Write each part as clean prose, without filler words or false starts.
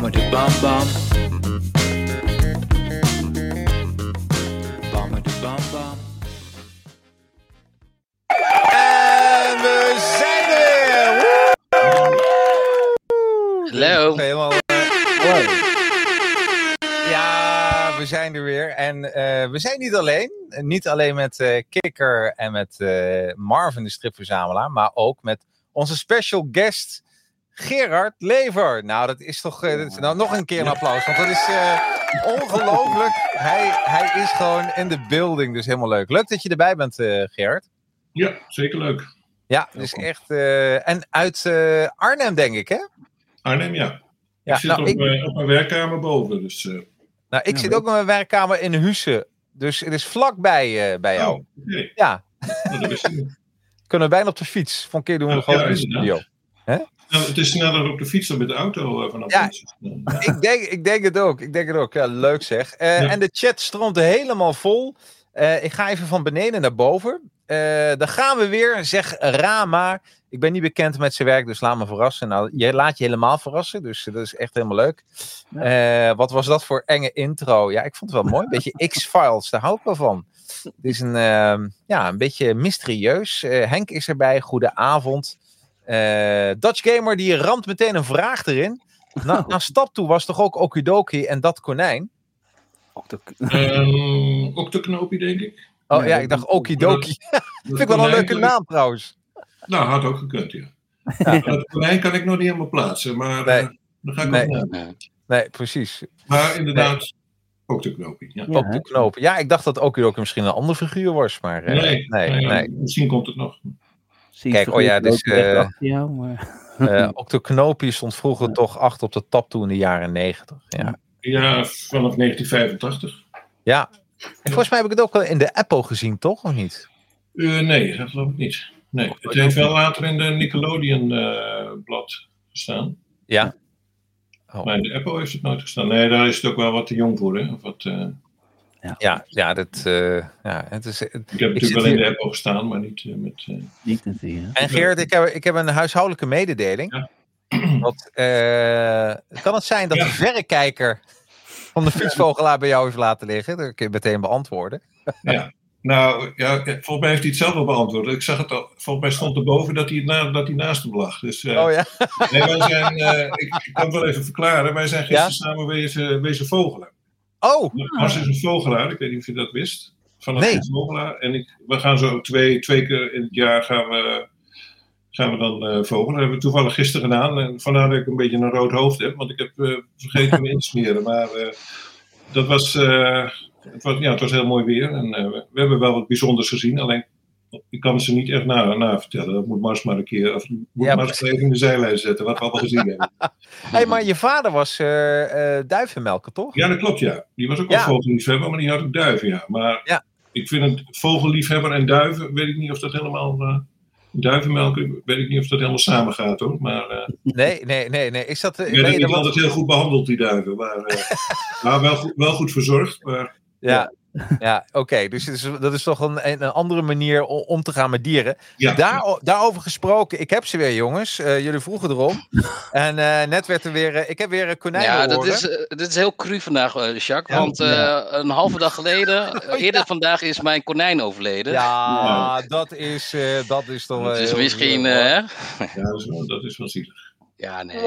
de bam bam. Bammer de bam bam. En we zijn er weer! Hallo. Helemaal, Ja, we zijn er weer. En we zijn niet alleen. Niet alleen met Kikker en met Marvin, de stripverzamelaar. Maar ook met onze special guest Gerard Lever. Nou, dat is toch... nou, nog een keer een applaus. Want dat is ongelooflijk. Hij is gewoon in de building. Dus helemaal leuk. Leuk dat je erbij bent, Gerard. Ja, zeker leuk. Ja, dus echt... en uit Arnhem, denk ik, hè? Arnhem, ja. Ja, Ik zit op mijn werkkamer boven. Dus, nou, ik zit ook in mijn werkkamer in Husse. Dus het is vlakbij bij jou. Okay. Ja. Nou, dat wist ik niet. Kunnen we bijna op de fiets. Van een keer doen we gewoon in de studio. Nou, het is sneller op de fiets dan met de auto vanaf Ja, ons. ik denk het ook. Ik denk het ook. Ja, leuk zeg. En de chat stroomt helemaal vol. Ik ga even van beneden naar boven. Dan gaan we weer. Zeg Rama. Ik ben niet bekend met zijn werk, dus laat me verrassen. Nou, je laat je helemaal verrassen, dus dat is echt helemaal leuk. Wat was dat voor enge intro? Ja, ik vond het wel mooi. Een beetje X-Files, daar hou ik wel van. Het is een beetje mysterieus. Henk is erbij, goedenavond. Dutch Gamer, die ramt meteen een vraag erin. Na stap toe was toch ook Okidoki en dat konijn? Octoknopie, denk ik. Oh ja, ik dacht Okidoki. Vind ik wel een leuke naam trouwens. Nou, had ook gekund, ja. Dat konijn kan ik nog niet helemaal plaatsen, maar dan ga ik ook naar. Nee, precies. Maar inderdaad, Octoknopie. Ja. Op de knopen. Ja, ik dacht dat Okidoki misschien een andere figuur was, maar nee. Misschien komt het nog. Kijk, dus Octoknopie stond vroeger toch achter op de tap toe in de jaren 90. Ja, vanaf 1985. Ja. En volgens mij heb ik het ook al in de Apple gezien, toch? Of niet? Nee, dat geloof ik niet. Nee, het heeft wel later in de Nickelodeon-blad gestaan. Ja. Oh. Maar in de Apple heeft het nooit gestaan. Nee, daar is het ook wel wat te jong voor, hè? Of wat, het is... ik heb natuurlijk wel in de Apple gestaan, maar niet met... Niet te zien. En Gerard, ik heb een huishoudelijke mededeling. Ja. Kan het zijn dat de verrekijker van de fietsvogelaar bij jou heeft laten liggen? Dat kun je meteen beantwoorden. Ja. Nou, volgens mij heeft hij het zelf al beantwoord. Ik zag het al. Volgens mij stond erboven dat hij naast hem lag. Dus, oh ja? Nee, wij zijn, ik kan het wel even verklaren. Wij zijn gisteren samen wezen vogelen. Oh! Mars is een vogelaar, ik weet niet of je dat vist. Van een vogelaar. En we gaan zo twee keer in het jaar gaan we dan vogelen. Dat hebben we toevallig gisteren gedaan. En vandaar dat ik een beetje een rood hoofd heb. Want ik heb vergeten me in te smeren. Maar dat was... Het was heel mooi weer en we hebben wel wat bijzonders gezien. Alleen, ik kan ze niet echt na vertellen. Dat moet Mars maar een keer, of moet Mars even in de zijlijn zetten, wat we allemaal gezien hebben. Hey, maar je vader was duivenmelker, toch? Ja, dat klopt, ja. Die was ook wel vogelliefhebber, maar die had ook duiven, ja. Maar ik vind het vogelliefhebber en duiven, weet ik niet of dat helemaal... duivenmelken, weet ik niet of dat helemaal samen gaat, hoor. Maar, nee. Is dat... ben je niet altijd heel goed behandeld, die duiven. Maar wel goed verzorgd, maar... Ja, oké. Dus dat is toch een andere manier om te gaan met dieren. Ja. Daarover gesproken, ik heb ze weer, jongens. Jullie vroegen erom. En net werd er weer... ik heb weer een konijn horen. Ja, dit is heel cru vandaag, Jacques. Want een halve dag geleden, eerder vandaag, is mijn konijn overleden. Ja, dat is toch wel... Dus misschien... Ja, dat is wel zielig. Ja, nee.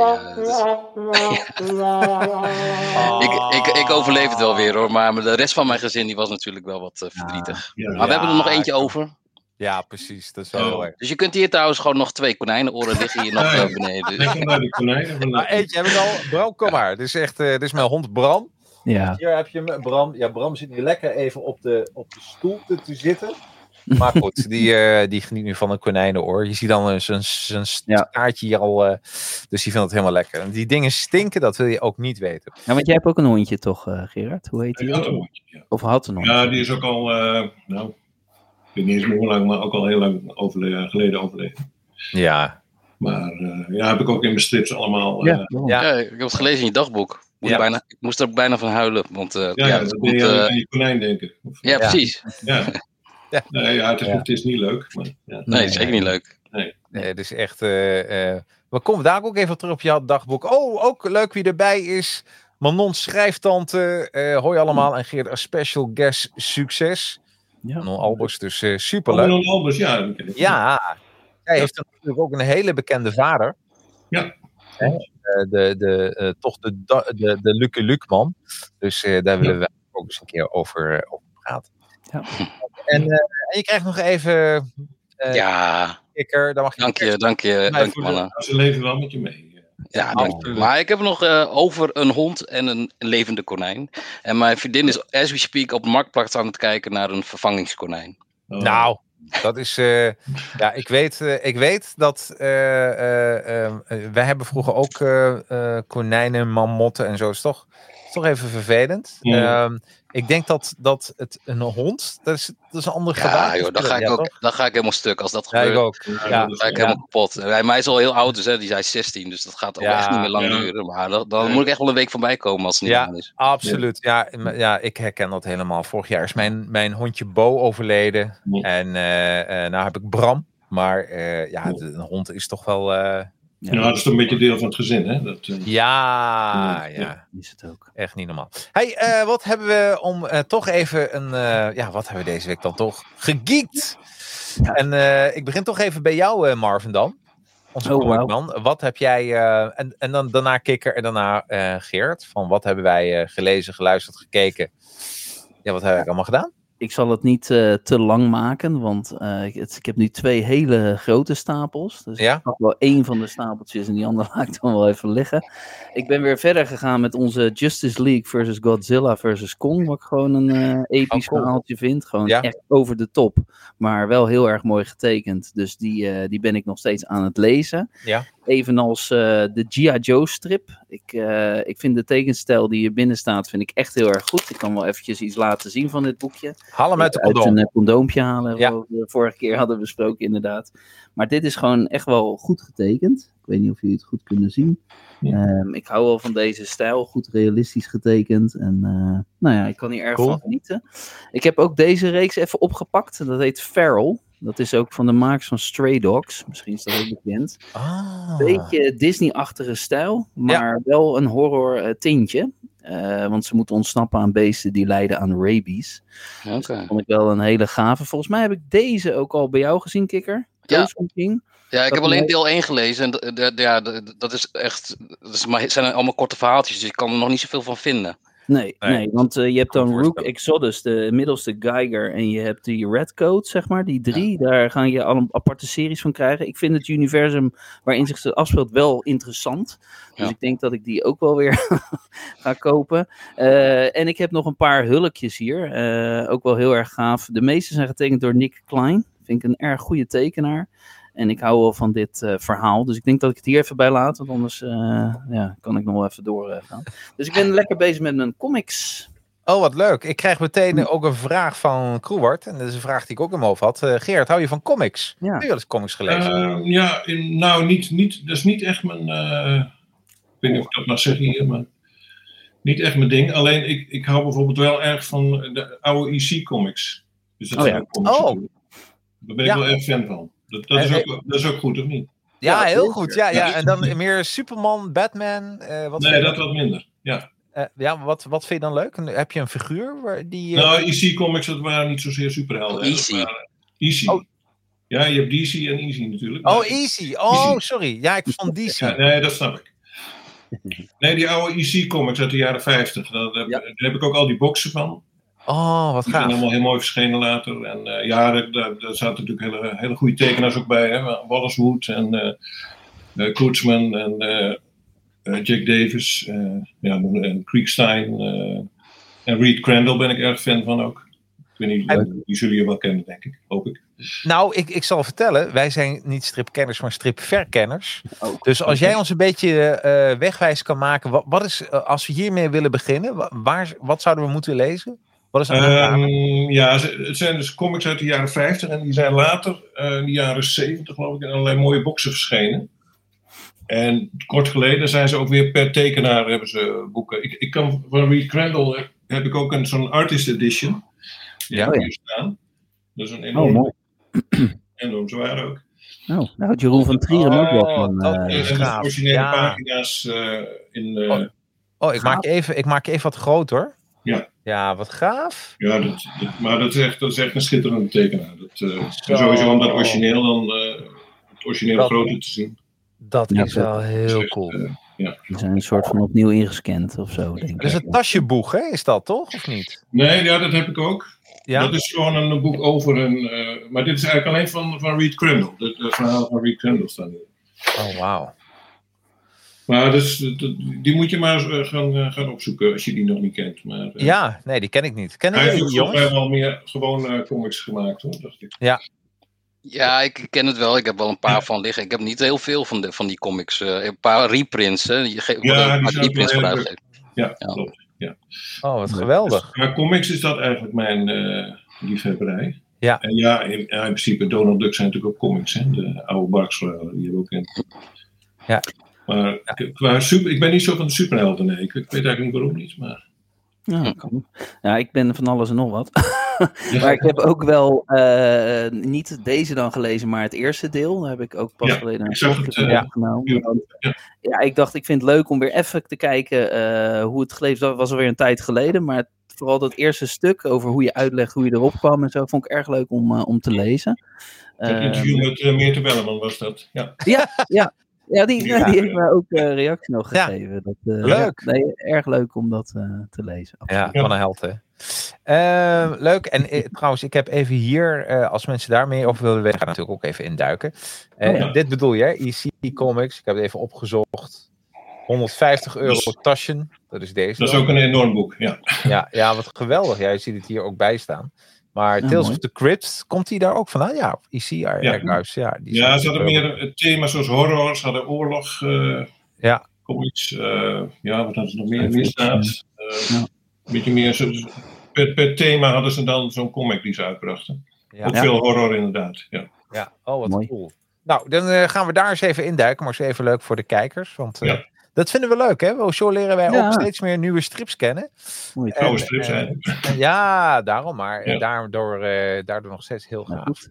Ik overleef het wel weer, hoor. Maar de rest van mijn gezin die was natuurlijk wel wat verdrietig. Maar we hebben er nog eentje over. Ja, precies. Dat is wel heel erg. Dus je kunt hier trouwens gewoon nog 2 konijnenoren liggen hier nog beneden. Ik kom naar die konijnen. Nou, eentje heb ik al. Bram, kom maar. Dit is mijn hond Bram. Ja. Hier heb je hem, Bram. Ja, Bram zit nu lekker even op de stoel te zitten. Maar goed, die geniet nu van een konijnenoor. Je ziet dan zijn staartje hier al. Dus die vindt het helemaal lekker. En die dingen stinken, dat wil je ook niet weten. Ja, want jij hebt ook een hondje toch, Gerard? Hoe heet die? Ik had een hondje, ja. Of had een hondje? Ja, die is ook al, ik weet niet eens meer hoe lang, maar ook al heel lang geleden overleden. Ja. Maar heb ik ook in mijn strips allemaal. Ik heb het gelezen in je dagboek. Ik moest er bijna van huilen. Want, dat ben je aan je konijn denken. Ja, precies. Ja. Nee, het is niet leuk. Maar, nee, het is zeker niet leuk. Nee. Het is echt... We komen daar ook even terug op jouw dagboek. Oh, ook leuk wie erbij is. Manon schrijftante. Hoi allemaal. En Geert als special guest. Succes. Ja. Manon Albers, dus superleuk. Manon Albers, ja. Dat ken ik. Ja, hij heeft natuurlijk ook een hele bekende vader. Ja. Toch de Lucky Luke man. Dus daar willen we ook eens een keer over praten. Ja. En je krijgt nog even... Kikker, daar mag je dank je mannen. Ze leven wel met je mee. Ja, maar ik heb nog over een hond en een levende konijn. En mijn vriendin is, as we speak, op de marktplaats aan het kijken naar een vervangingskonijn. Oh. Nou, dat is... ik weet dat... wij hebben vroeger ook konijnen, mammotten en zo. Is toch even vervelend. Ik denk dat een hond... Dat is een andere gedachte. Ja, joh, dan ga ik helemaal stuk als dat gebeurt. Ja, ik ook. Dan ga ik helemaal kapot. Hij is al heel oud, dus die is 16. Dus dat gaat ook echt niet meer lang duren. Maar dan moet ik echt wel een week voorbij komen als het niet aan is. Absoluut. Ja, ik herken dat helemaal. Vorig jaar is mijn hondje Bo overleden. En nou heb ik Bram. Maar een hond is toch wel... dat is toch een beetje deel van het gezin, hè? Ja. Is het ook. Echt niet normaal. Hey, wat hebben we om toch even een... wat hebben we deze week dan toch? Gegeekt! Ja. En ik begin toch even bij jou, Marvin dan. Onze comicman. Wat heb jij... en dan daarna Kikker en daarna Geert. Van wat hebben wij gelezen, geluisterd, gekeken? Ja, wat heb ik allemaal gedaan? Ik zal het niet te lang maken, want ik heb nu 2 hele grote stapels. Dus ik pak wel 1 van de stapeltjes en die andere laat ik dan wel even liggen. Ik ben weer verder gegaan met onze Justice League versus Godzilla versus Kong. Wat ik gewoon een episch verhaaltje vind. Gewoon echt over de top, maar wel heel erg mooi getekend. Dus die ben ik nog steeds aan het lezen. Ja. Evenals de G.I. Joe strip. Ik vind de tekenstijl die hier binnen staat, vind ik echt heel erg goed. Ik kan wel eventjes iets laten zien van dit boekje. Haal hem uit de condoom. Een condoompje halen, wat we vorige keer hadden besproken inderdaad. Maar dit is gewoon echt wel goed getekend. Ik weet niet of jullie het goed kunnen zien. Ik hou wel van deze stijl, goed realistisch getekend. En ik kan hier erg van genieten. Ik heb ook deze reeks even opgepakt. Dat heet Feral. Dat is ook van de makers van Stray Dogs. Misschien is dat ook bekend. Beetje Disney-achtige stijl, maar wel een horror tintje. Want ze moeten ontsnappen aan beesten die lijden aan rabies. Okay. Dus dat vond ik wel een hele gave. Volgens mij heb ik deze ook al bij jou gezien, Kikker. Ja, ik heb alleen deel 1 gelezen. En dat is echt... Het zijn allemaal korte verhaaltjes, dus ik kan er nog niet zoveel van vinden. Nee, want je hebt dan Rook Exodus, de middelste Geiger, en je hebt die Redcoat, zeg maar, die 3. Daar ga je al een aparte series van krijgen. Ik vind het universum waarin zich het afspeelt wel interessant. Dus ik denk dat ik die ook wel weer ga kopen. En ik heb nog een paar hulkjes hier. Ook wel heel erg gaaf. De meeste zijn getekend door Nick Klein. Vind ik een erg goede tekenaar. En ik hou wel van dit verhaal. Dus ik denk dat ik het hier even bij laat. Want anders kan ik nog wel even doorgaan. Dus ik ben lekker bezig met mijn comics. Oh, wat leuk. Ik krijg meteen ook een vraag van Kroewart. En dat is een vraag die ik ook in mijn hoofd had. Geert, hou je van comics? Ja. Heb je wel eens comics gelezen? Niet. Dat is niet echt mijn... ik weet niet of ik dat mag zeggen hier, maar... Niet echt mijn ding. Alleen, ik hou bijvoorbeeld wel erg van de oude EC-comics. Dus dat zijn ook comics natuurlijk. Daar ben ik wel erg fan van. Dat is ook goed, of niet? Ja, heel goed. Ja. En dan meer Superman, Batman? Dat wat minder, ja. Wat vind je dan leuk? Heb je een figuur die... Nou, EC-comics, dat waren niet zozeer superhelden. EC. Oh. Ja, je hebt DC en EC natuurlijk. EC. Oh, sorry. Ja, ik vond DC. Ja, nee, dat snap ik. Nee, die oude EC-comics uit de jaren 50. Daar heb ik ook al die boxen van. Oh, wat gaaf. Die zijn allemaal heel mooi verschenen later. En daar zaten natuurlijk hele goede tekenaars ook bij. Hè? Wallace Wood en Kurtzman en Jack Davis. En Kriegstein. En Reed Crandall ben ik erg fan van ook. Ik weet niet, die zullen je wel kennen, denk ik. Hoop ik. Nou, ik zal vertellen. Wij zijn niet stripkenners, maar stripverkenners. Dus als jij ons een beetje wegwijs kan maken. Wat is, als we hiermee willen beginnen. Wat zouden we moeten lezen? Wat is het zijn dus comics uit de jaren 50 en die zijn later, in de jaren 70 geloof ik, in allerlei mooie boxen verschenen. En kort geleden zijn ze ook weer per tekenaar hebben ze boeken. Ik kan van Reed Crandall heb ik ook zo'n artist edition. Die heb ik hier staan. Dat is een enorm zwaar ook. Oh, nou had Jeroen van Trier hem ook wel van. dat is En de gaaf. originele Ja. pagina's in... Ik maak je even wat groot hoor. Ja. Ja, wat gaaf. Ja, maar dat is echt een schitterende tekenaar. Sowieso om dat origineel dan het originele groter te zien. Dat Ja, is wel heel echt, cool. Die zijn een soort van opnieuw ingescand of zo, denk ik. Dat is een tasjeboeg, hè? Is dat toch? Of niet? Nee, ja, dat heb ik ook. Ja? Dat is gewoon een boek over maar dit is eigenlijk alleen van Reed Crandall. Het verhaal van Reed Crandall staat hier. Oh, wauw. Maar die moet je maar gaan opzoeken als je die nog niet kent. Maar, Ja, nee, die ken ik niet. Kennen hij jullie heeft die, volgens mij jongens? wel meer gewoon comics gemaakt, hoor, dacht ik. Ja, ik ken het wel. Ik heb wel een paar van liggen. Ik heb niet heel veel van die comics. Een paar reprints. Hè. Je geeft Ja, een die paar zijn reprints wel voor heel uitgeven. Ja, Ja. klopt. Ja. Oh, wat geweldig. Dus, maar comics is dat eigenlijk mijn liefhebberij. Ja. En ja, in principe Donald Duck zijn natuurlijk ook comics. Hè? De oude Barks-verhalen die je ook kent. Ja. Maar ik ben niet zo van de superhelden, nee. Ik weet eigenlijk niet waarom niet, maar... Ja, ik ben van alles en nog wat. Maar ik heb ook wel niet deze dan gelezen, maar het eerste deel. Daar heb ik ook pas geleden een softclip opgenomen. Ja, ik dacht, ik vind het leuk om weer even te kijken hoe het geleefd was. Dat was alweer een tijd geleden, maar vooral dat eerste stuk over hoe je uitlegt hoe je erop kwam en zo, vond ik erg leuk om te lezen. Het interview met Meerte Belleman was dat. Ja, die heeft me ook reactie nog gegeven. Dat, leuk. Erg leuk om dat te lezen. Ja, van een held, hè. Leuk. En trouwens, ik heb even hier, als mensen daar meer over willen weten, ga ik natuurlijk ook even induiken. Dit bedoel je, hè? EC Comics. Ik heb het even opgezocht. €150 Taschen. Dat is deze. Dat is ook een enorm boek, ja. Ja, wat geweldig. Ja, je ziet het hier ook bij staan. Maar Tales of the Crypt, komt die daar ook vandaan? Ja, EC Archives. Ja, ze hadden meer het thema zoals horror, ze hadden oorlog, comics, wat hadden ze nog meer? Misdaad. Een beetje meer, per thema hadden ze dan zo'n comic die ze uitbrachten. Ook veel horror inderdaad, Ja, oh wat cool. Nou, dan gaan we daar eens even induiken, maar is even leuk voor de kijkers, want... Dat vinden we leuk, hè? Zo leren wij ook steeds meer nieuwe strips kennen. Oude strips zijn. Ja, daarom maar. Daardoor nog steeds heel gaaf.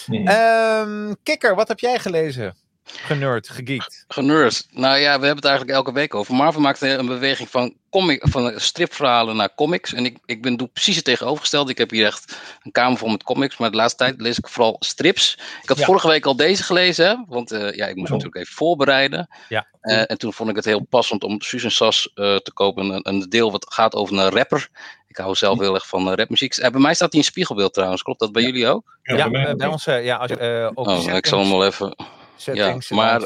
Kikker, wat heb jij gelezen? Generd, gegeekt. Generd. Nou ja, we hebben het eigenlijk elke week over. Marvel maakte een beweging van stripverhalen naar comics. En ik doe precies het tegenovergestelde. Ik heb hier echt een kamer vol met comics. Maar de laatste tijd lees ik vooral strips. Ik had vorige week al deze gelezen. Hè? Want ik moest natuurlijk even voorbereiden. Ja. En toen vond ik het heel passend om Susan Sas te kopen. Een deel wat gaat over een rapper. Ik hou zelf heel erg van rapmuziek. Bij mij staat hij in spiegelbeeld trouwens. Klopt dat bij jullie ook? Ja, bij ons. Ik zal hem wel even... Settings, maar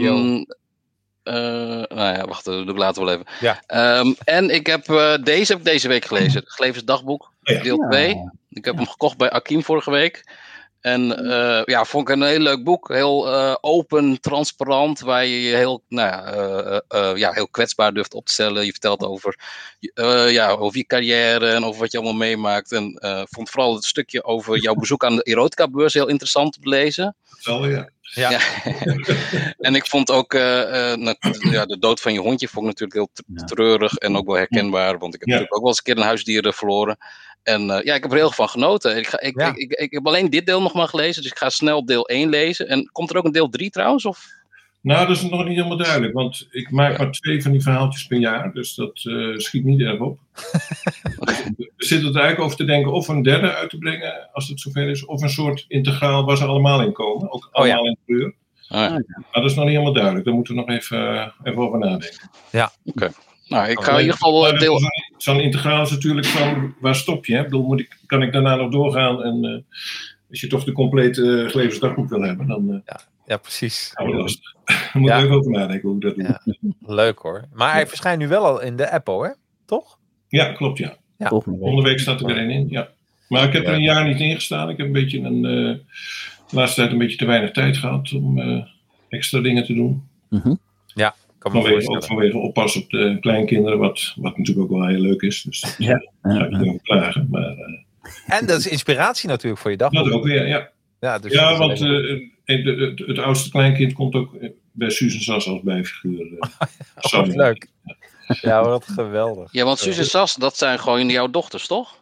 wacht, dat doe ik later wel even. Ja. En ik heb deze week gelezen. Het Glevens Dagboek, deel 2. Ik heb hem gekocht bij Akim vorige week. En vond ik een heel leuk boek. Heel open, transparant. Waar je je heel kwetsbaar durft op te stellen. Je vertelt over je carrière en over wat je allemaal meemaakt. En vond vooral het stukje over jouw bezoek aan de erotica-beurs heel interessant te lezen. Ja. En ik vond ook de dood van je hondje vond ik natuurlijk heel treurig en ook wel herkenbaar. Want ik heb natuurlijk ook wel eens een keer een huisdier verloren. En ik heb er heel erg van genoten. Ik heb alleen dit deel nog maar gelezen, dus ik ga snel deel 1 lezen. En komt er ook een deel 3 trouwens? Of? Nou, dat is nog niet helemaal duidelijk, want ik maak maar 2 van die verhaaltjes per jaar, dus dat schiet niet erg op. We zitten er eigenlijk over te denken of een derde uit te brengen, als het zover is, of een soort integraal waar ze allemaal in komen, ook allemaal in kleur. Maar dat is nog niet helemaal duidelijk, daar moeten we nog even over nadenken. Ja, oké. Nou, ik ga in ieder geval deel... Zo'n integraal is natuurlijk van, waar stop je? Hè? Ik bedoel, kan ik daarna nog doorgaan en als je toch de complete Glevens Dagboek wil hebben, dan... Ja, precies. Lastig. Daar moet ik even over nadenken hoe ik dat doe. Ja, leuk hoor. Maar hij verschijnt nu wel al in de Apple, hè? Toch? Ja, klopt, ja. Volgende week staat er weer één in, ja. Maar ik heb er een jaar niet in gestaan. Ik heb de laatste tijd een beetje te weinig tijd gehad om extra dingen te doen. Ja, kan me ook vanwege oppassen op de kleinkinderen, wat natuurlijk ook wel heel leuk is. Dus daar ga ik niet over klagen. Maar, en dat is inspiratie natuurlijk voor je dagboek. Dat ook weer, ja. Ja, want het oudste kleinkind komt ook bij Susan Sas als bijfiguur. Wat leuk. Ja, wat geweldig. Ja, want Susan Sas, dat zijn gewoon jouw dochters, toch?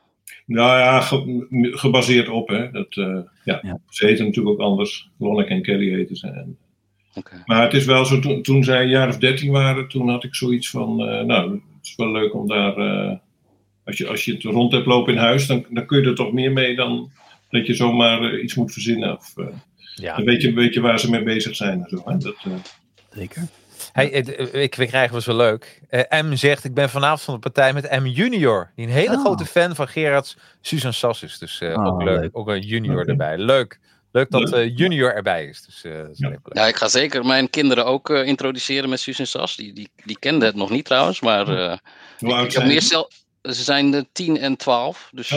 Nou ja, gebaseerd op. Hè. Ze heten natuurlijk ook anders. Lonneke en Kelly heten ze. Okay. Maar het is wel zo, toen zij een jaar of 13 waren, toen had ik zoiets van, het is wel leuk om daar, als je het rond hebt lopen in huis, dan kun je er toch meer mee dan dat je zomaar iets moet verzinnen. Of, dan weet je waar ze mee bezig zijn en zo. Hè? Zeker. Hey, we krijgen wel zo leuk. M zegt, ik ben vanavond van de partij met M Junior. Die een hele grote fan van Gerard's Susan Sas is. Dus ook leuk. Ook een junior erbij. Leuk dat junior erbij is. Dus, ja, ik ga zeker mijn kinderen ook introduceren met Susan Sas. Die kenden het nog niet trouwens. Maar ik heb meer ze zijn 10 en 12. Dus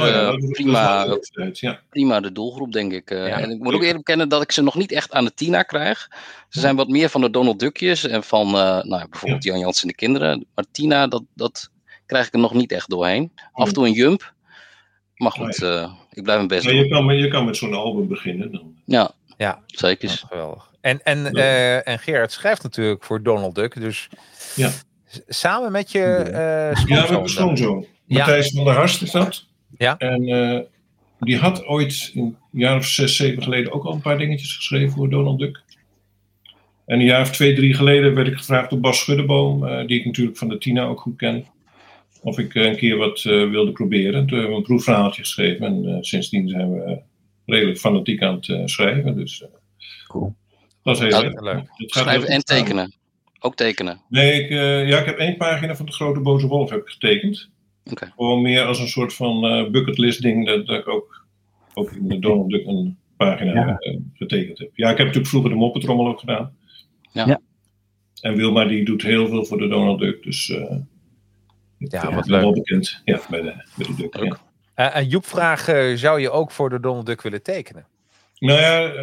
prima de doelgroep, denk ik. En ik moet ook eerlijk bekennen dat ik ze nog niet echt aan de Tina krijg. Ze zijn wat meer van de Donald Duckjes en van bijvoorbeeld Jan Jans en de kinderen. Maar Tina, dat krijg ik er nog niet echt doorheen. Af en toe een jump. Maar goed, ik blijf mijn best doen. Je kan met zo'n album beginnen dan. Ja, zeker. Ja, geweldig. En Gerard schrijft natuurlijk voor Donald Duck. Dus samen met je schoonzoon. Ja, met mijn schoonzoon. Matthijs van der Harst is dat. Ja. En die had ooit een jaar of 6, 7 geleden ook al een paar dingetjes geschreven voor Donald Duck. En een jaar of 2, 3 geleden werd ik gevraagd door Bas Schuddeboom, die ik natuurlijk van de Tina ook goed ken, of ik een keer wat wilde proberen. Toen hebben we een proefverhaaltje geschreven en sindsdien zijn we redelijk fanatiek aan het schrijven. Dus cool. Dat is heel leuk. Schrijven en tekenen. Ook tekenen? Nee, ik heb 1 pagina van de Grote Boze Wolf heb ik getekend. Okay. Gewoon meer als een soort van bucketlist ding dat ik ook in de Donald Duck een pagina getekend heb. Ja, ik heb natuurlijk vroeger de Moppetrommel ook gedaan. Ja. En Wilma die doet heel veel voor de Donald Duck, dus wat leuk. Wel bekend. Ja, bij de Duck. Ja. En Joep vraagt, zou je ook voor de Donald Duck willen tekenen? Nou ja,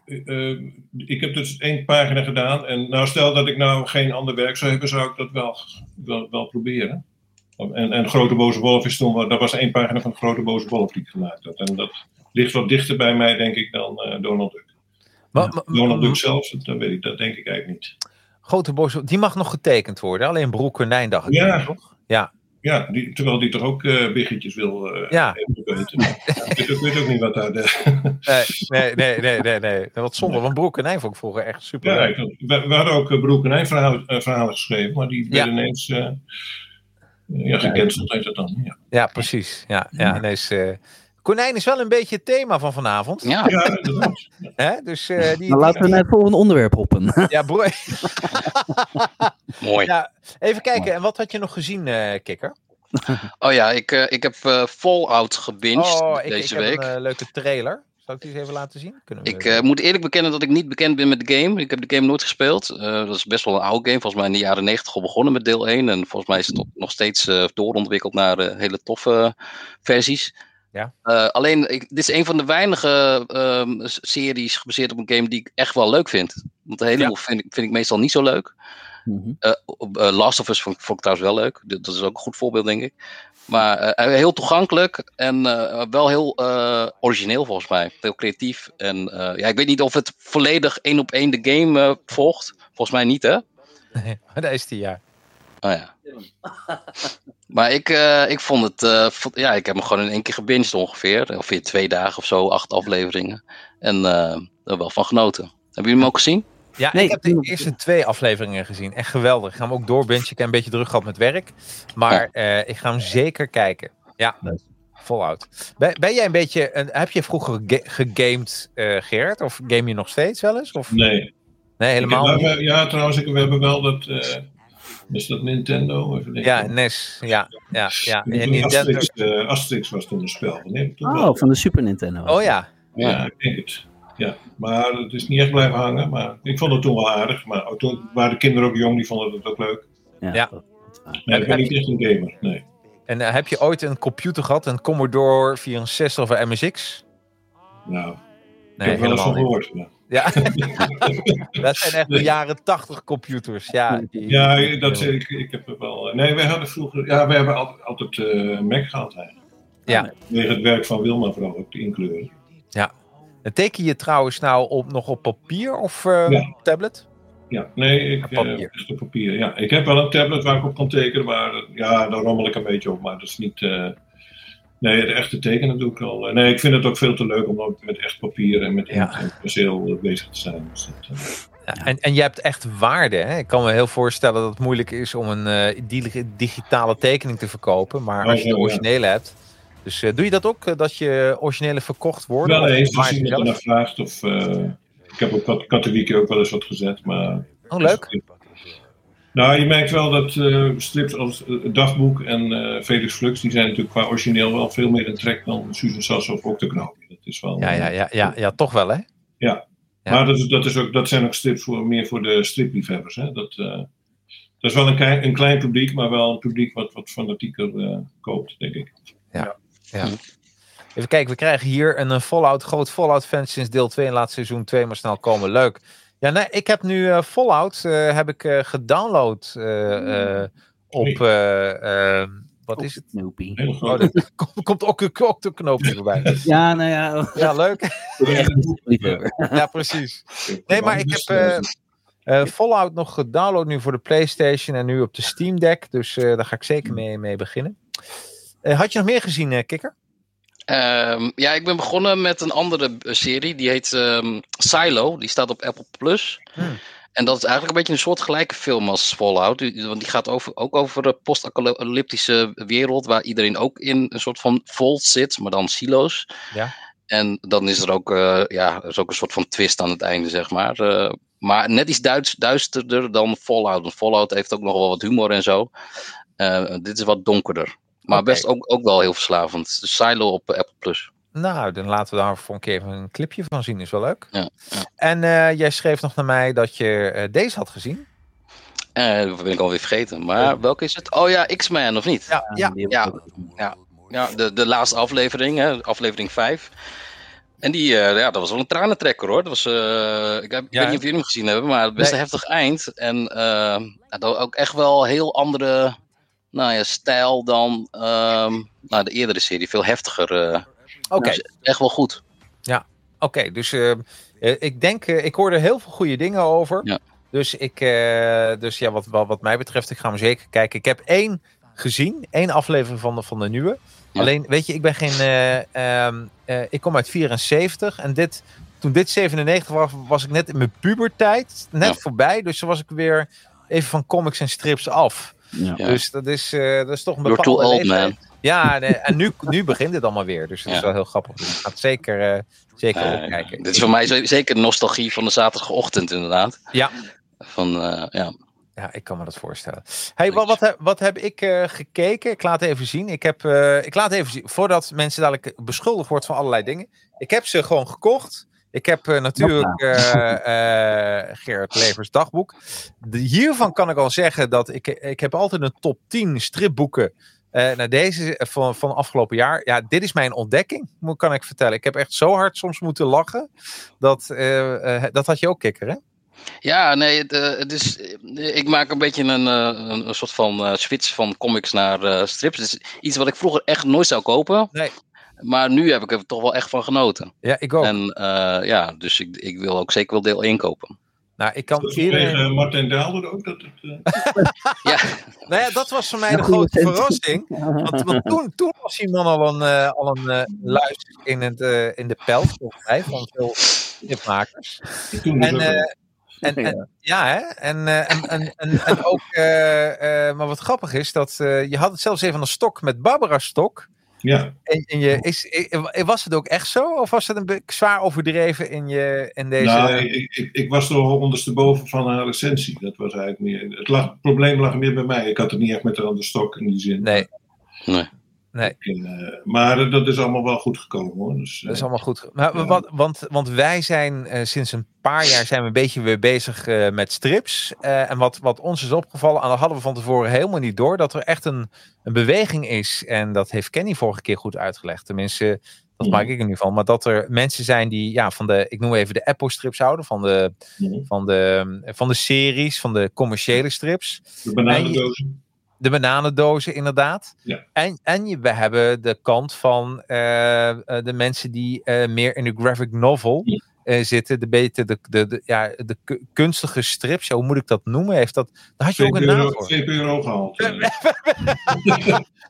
ik heb dus 1 pagina gedaan. En nou, stel dat ik nou geen ander werk zou hebben, zou ik dat wel proberen. En Grote Boze Wolf is toen, dat was 1 pagina van de Grote Boze Wolf die ik gemaakt had. En dat ligt wat dichter bij mij, denk ik, dan Donald Duck. Donald Duck zelf, dat denk ik eigenlijk niet. Grote Boze, die mag nog getekend worden. Alleen Broer Konijn dacht ik toch? Ja. Ja, terwijl die toch ook biggetjes wil weten. Ik weet ook niet wat daar... Nee. Wat zonde, want Broer Konijn vond ik vroeger echt super leuk. Ja, we hadden ook Broer Konijn verhalen geschreven, maar die werden ineens gecanceld heet dat dan. Ja, precies. Konijn is wel een beetje het thema van vanavond. Ja, dat dus, laten we naar het volgende onderwerp hoppen. Ja, broer. Mooi. Ja, even kijken, en wat had je nog gezien, Kikker? Oh ja, ik heb Fallout gebinged deze week. Ik heb een leuke trailer. Zal ik die eens even laten zien? Ik moet eerlijk bekennen dat ik niet bekend ben met de game. Ik heb de game nooit gespeeld. Dat is best wel een oude game. Volgens mij in de jaren 90 al begonnen met deel 1. En volgens mij is het nog steeds doorontwikkeld naar hele toffe versies. Ja. Alleen, dit is een van de weinige series gebaseerd op een game die ik echt wel leuk vind. Want de heleboel vind ik meestal niet zo leuk. Mm-hmm. Last of Us vond ik trouwens wel leuk. Dat is ook een goed voorbeeld, denk ik. Maar heel toegankelijk en wel heel origineel volgens mij. Heel creatief. En ik weet niet of het volledig 1-op-1 de game volgt. Volgens mij niet, hè? Nee, maar dat is die, ja. Oh ja. Maar ik vond het... ik heb hem gewoon in 1 keer gebinged ongeveer. Of in 2 dagen of zo, 8 afleveringen. En er wel van genoten. Hebben jullie hem ook gezien? Ja, ik heb de eerste 2 afleveringen gezien. Echt geweldig. Ik ga hem ook doorbingen. Ik heb een beetje druk gehad met werk. Maar ik ga hem zeker kijken. Ja, Fallout. Ben jij een beetje... heb je vroeger gegamed, Gerard? Of game je nog steeds wel eens? Of? Nee. Nee, helemaal niet? Ja, trouwens, we hebben wel dat... is dat Nintendo? Even ja, NES. Ja. En Nintendo... Asterix was toen een spel. Van de Super Nintendo. Oh ja. Ja, ik denk het. Ja, maar het is niet echt blijven hangen. Maar ik vond het toen wel aardig. Maar toen waren de kinderen ook jong, die vonden het ook leuk. Ja. Nee, ik ben niet echt een gamer, nee. En heb je ooit een computer gehad, een Commodore 64 of een MSX? Nou, nee, ik heb wel eens van gehoord. Ja. Dat zijn echt de jaren 80 computers. Ja, ik heb er wel... Nee, wij hadden vroeger... Ja, we hebben altijd Mac gehad eigenlijk. Ja. Tegen het werk van Wilma vooral, ook de inkleuren. Ja. En teken je trouwens nou nog op papier of tablet? Ja, nee, echt op papier. Ja, ik heb wel een tablet waar ik op kan tekenen, maar daar rommel ik een beetje op. Maar dat is niet... Nee, de echte tekenen doe ik al. Nee, ik vind het ook veel te leuk om ook met echt papier en met inkt en penseel bezig te zijn. Dus En je hebt echt waarde. Hè? Ik kan me heel voorstellen dat het moeilijk is om een digitale tekening te verkopen. Maar als je de originele hebt. Dus doe je dat ook? Dat je originele verkocht worden? Wel eens, als iemand er naar vraagt. Of, ik heb op Katowiki ook wel eens wat gezet. Maar, leuk. Nou, je merkt wel dat strips als Dagboek en Felix Flux, die zijn natuurlijk qua origineel wel veel meer in trek dan Susan Sasso of Octoknoop. Dat is wel. Ja, toch wel, hè? Ja. Maar dat zijn ook strips meer voor de stripliefhebbers. Hè? Dat is wel een klein publiek, maar wel een publiek wat fanatieker koopt, denk ik. Ja. Even kijken, we krijgen hier een groot Fallout-fan sinds deel 2 en laat seizoen 2 maar snel komen. Leuk. Ja, nee, ik heb nu Fallout gedownload op... wat is het? Snoopy. Dat komt ook een knoopje voorbij. Ja, nou ja. Ja, leuk. Ja, precies. Nee, maar ik heb Fallout nog gedownload nu voor de PlayStation en nu op de Steam Deck. Dus daar ga ik zeker mee beginnen. Had je nog meer gezien, Kikker? Ja, ik ben begonnen met een andere serie. Die heet Silo. Die staat op Apple Plus. En dat is eigenlijk een beetje een soortgelijke film als Fallout. Want die gaat ook over een post-apocalyptische wereld. Waar iedereen ook in een soort van vault zit. Maar dan silo's. Ja. En dan is er ook, er is ook een soort van twist aan het einde, zeg maar. Maar net iets duisterder dan Fallout. Want Fallout heeft ook nog wel wat humor en zo. Dit is wat donkerder. Maar best ook wel heel verslavend. Dus Silo op Apple Plus. Nou, dan laten we daar voor een keer even een clipje van zien. Is wel leuk. Ja. En jij schreef nog naar mij dat je deze had gezien. Dat ben ik alweer vergeten. Maar welke is het? Oh ja, X-Men of niet? Ja, de laatste aflevering. Hè, aflevering 5. En die, dat was wel een tranentrekker hoor. Dat was, ik weet niet of jullie hem gezien hebben. Maar best een heftig eind. En dat ook echt wel heel andere... stijl dan de eerdere serie. Veel heftiger. Oké. Dus echt wel goed. Ja, oké. Dus ik denk, ik hoorde heel veel goede dingen over. Ja. Dus wat mij betreft, ik ga hem zeker kijken. Ik heb 1 gezien. 1 aflevering van de nieuwe. Ja. Alleen, weet je, ik ben geen... ik kom uit 74. En toen dit 97 was ik net in mijn pubertijd. Net voorbij. Dus toen was ik weer even van comics en strips af. Ja. Dus dat is toch een bepaalde You're too old, man. Ja, en nu begint het allemaal weer. Dus dat is wel heel grappig. Dus ik ga het zeker opkijken. Dit is voor mij zeker nostalgie van de zaterdagochtend, inderdaad. Ja. Ja, ik kan me dat voorstellen. Hey, wat heb ik gekeken? Ik laat even zien. Ik laat even zien, voordat mensen dadelijk beschuldigd wordt van allerlei dingen. Ik heb ze gewoon gekocht. Ik heb natuurlijk Gerard Levers dagboek. Hiervan kan ik al zeggen dat ik heb altijd een top 10 stripboeken. Deze van afgelopen jaar. Ja, dit is mijn ontdekking, kan ik vertellen. Ik heb echt zo hard soms moeten lachen. Dat had je ook, Kikker, hè? Ja, nee, het is, ik maak een beetje een soort van switch van comics naar strips. Het is iets wat ik vroeger echt nooit zou kopen. Nee. Maar nu heb ik er toch wel echt van genoten. Ja, ik ook. En dus ik wil ook zeker wel deel 1 kopen. Nou, ik kan iedereen... Martijn Daalder ook? Ja. Nou ja, dat was voor mij de grote verrassing. Want toen was die man al een luis in de pels, volgens mij, van veel stripmakers. En ook, maar wat grappig is, dat je had het zelfs even aan de stok met Barbara Stok. Ja. Was het ook echt zo? Of was het een beetje zwaar overdreven in deze... Nou, ik was er ondersteboven van haar recensie. Dat was eigenlijk meer... Het probleem lag meer bij mij. Ik had het niet echt met haar aan de stok in die zin. Nee. Maar dat is allemaal wel goed gekomen, hoor. Dus, dat is allemaal goed. Maar, want wij zijn sinds een paar jaar zijn we een beetje weer bezig met strips. En wat ons is opgevallen, en dat hadden we van tevoren helemaal niet door, dat er echt een beweging is. En dat heeft Kenny vorige keer goed uitgelegd. Tenminste, dat maak ik er nu van. Maar dat er mensen zijn die ik noem even de Apple strips houden. Van de series, van de commerciële strips. De bananendozen. De bananendozen, inderdaad. Ja. En we hebben de kant van de mensen die meer in de graphic novel zitten. De kunstige strips. Ja, hoe moet ik dat noemen? Daar had je ook een naam voor. €2 gehaald.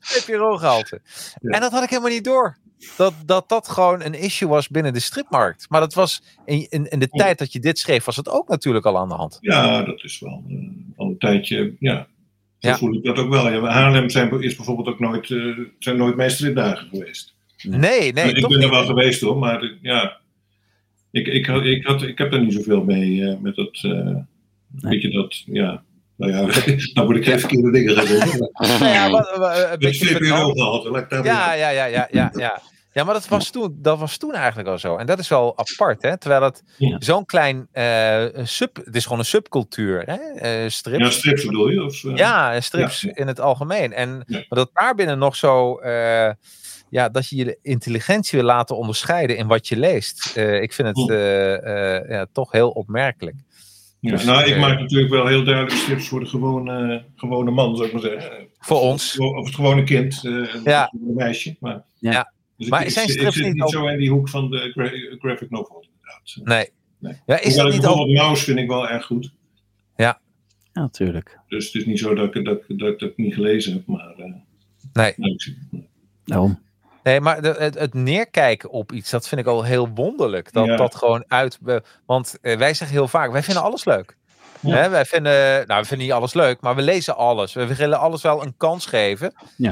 VPRO-gehalte. Ja. En dat had ik helemaal niet door. Dat gewoon een issue was binnen de stripmarkt. Maar dat was in de tijd dat je dit schreef, was het ook natuurlijk al aan de hand. Ja, dat is wel al een tijdje, Zo voel ik dat ook wel. Ja, Haarlem is bijvoorbeeld ook nooit mijn stripdagen geweest. Nee. Ik ben er wel geweest hoor, maar ik heb er niet zoveel mee met dat, weet je dat, nou ja, dan moet ik geen verkeerde dingen gaan zeggen. Met VPRO-gehalte, laat ik daar Ja, maar dat was toen eigenlijk al zo. En dat is wel apart, hè? Terwijl het zo'n klein het is gewoon een subcultuur, hè? Strips. Ja, strips bedoel je? Of, ja, strips in het algemeen. Maar dat daarbinnen nog zo, dat je je intelligentie wil laten onderscheiden in wat je leest. Ik vind het toch heel opmerkelijk. Ja, dus, ik maak natuurlijk wel heel duidelijk strips voor de gewone man, zou ik maar zeggen. Voor ons. Of het gewone kind, een meisje. Maar, dus maar zijn strips ik zit niet zo in die hoek van de graphic novel, inderdaad. Nee. Ja, is dat niet bijvoorbeeld Maus vind ik wel erg goed. Ja, natuurlijk. Dus het is niet zo dat ik het niet gelezen heb, maar... nee. Daarom. Nee, maar het neerkijken op iets, dat vind ik al heel wonderlijk. Dat gewoon want wij zeggen heel vaak, wij vinden alles leuk. Ja. Hè, wij vinden niet alles leuk, maar we lezen alles. We willen alles wel een kans geven. Ja,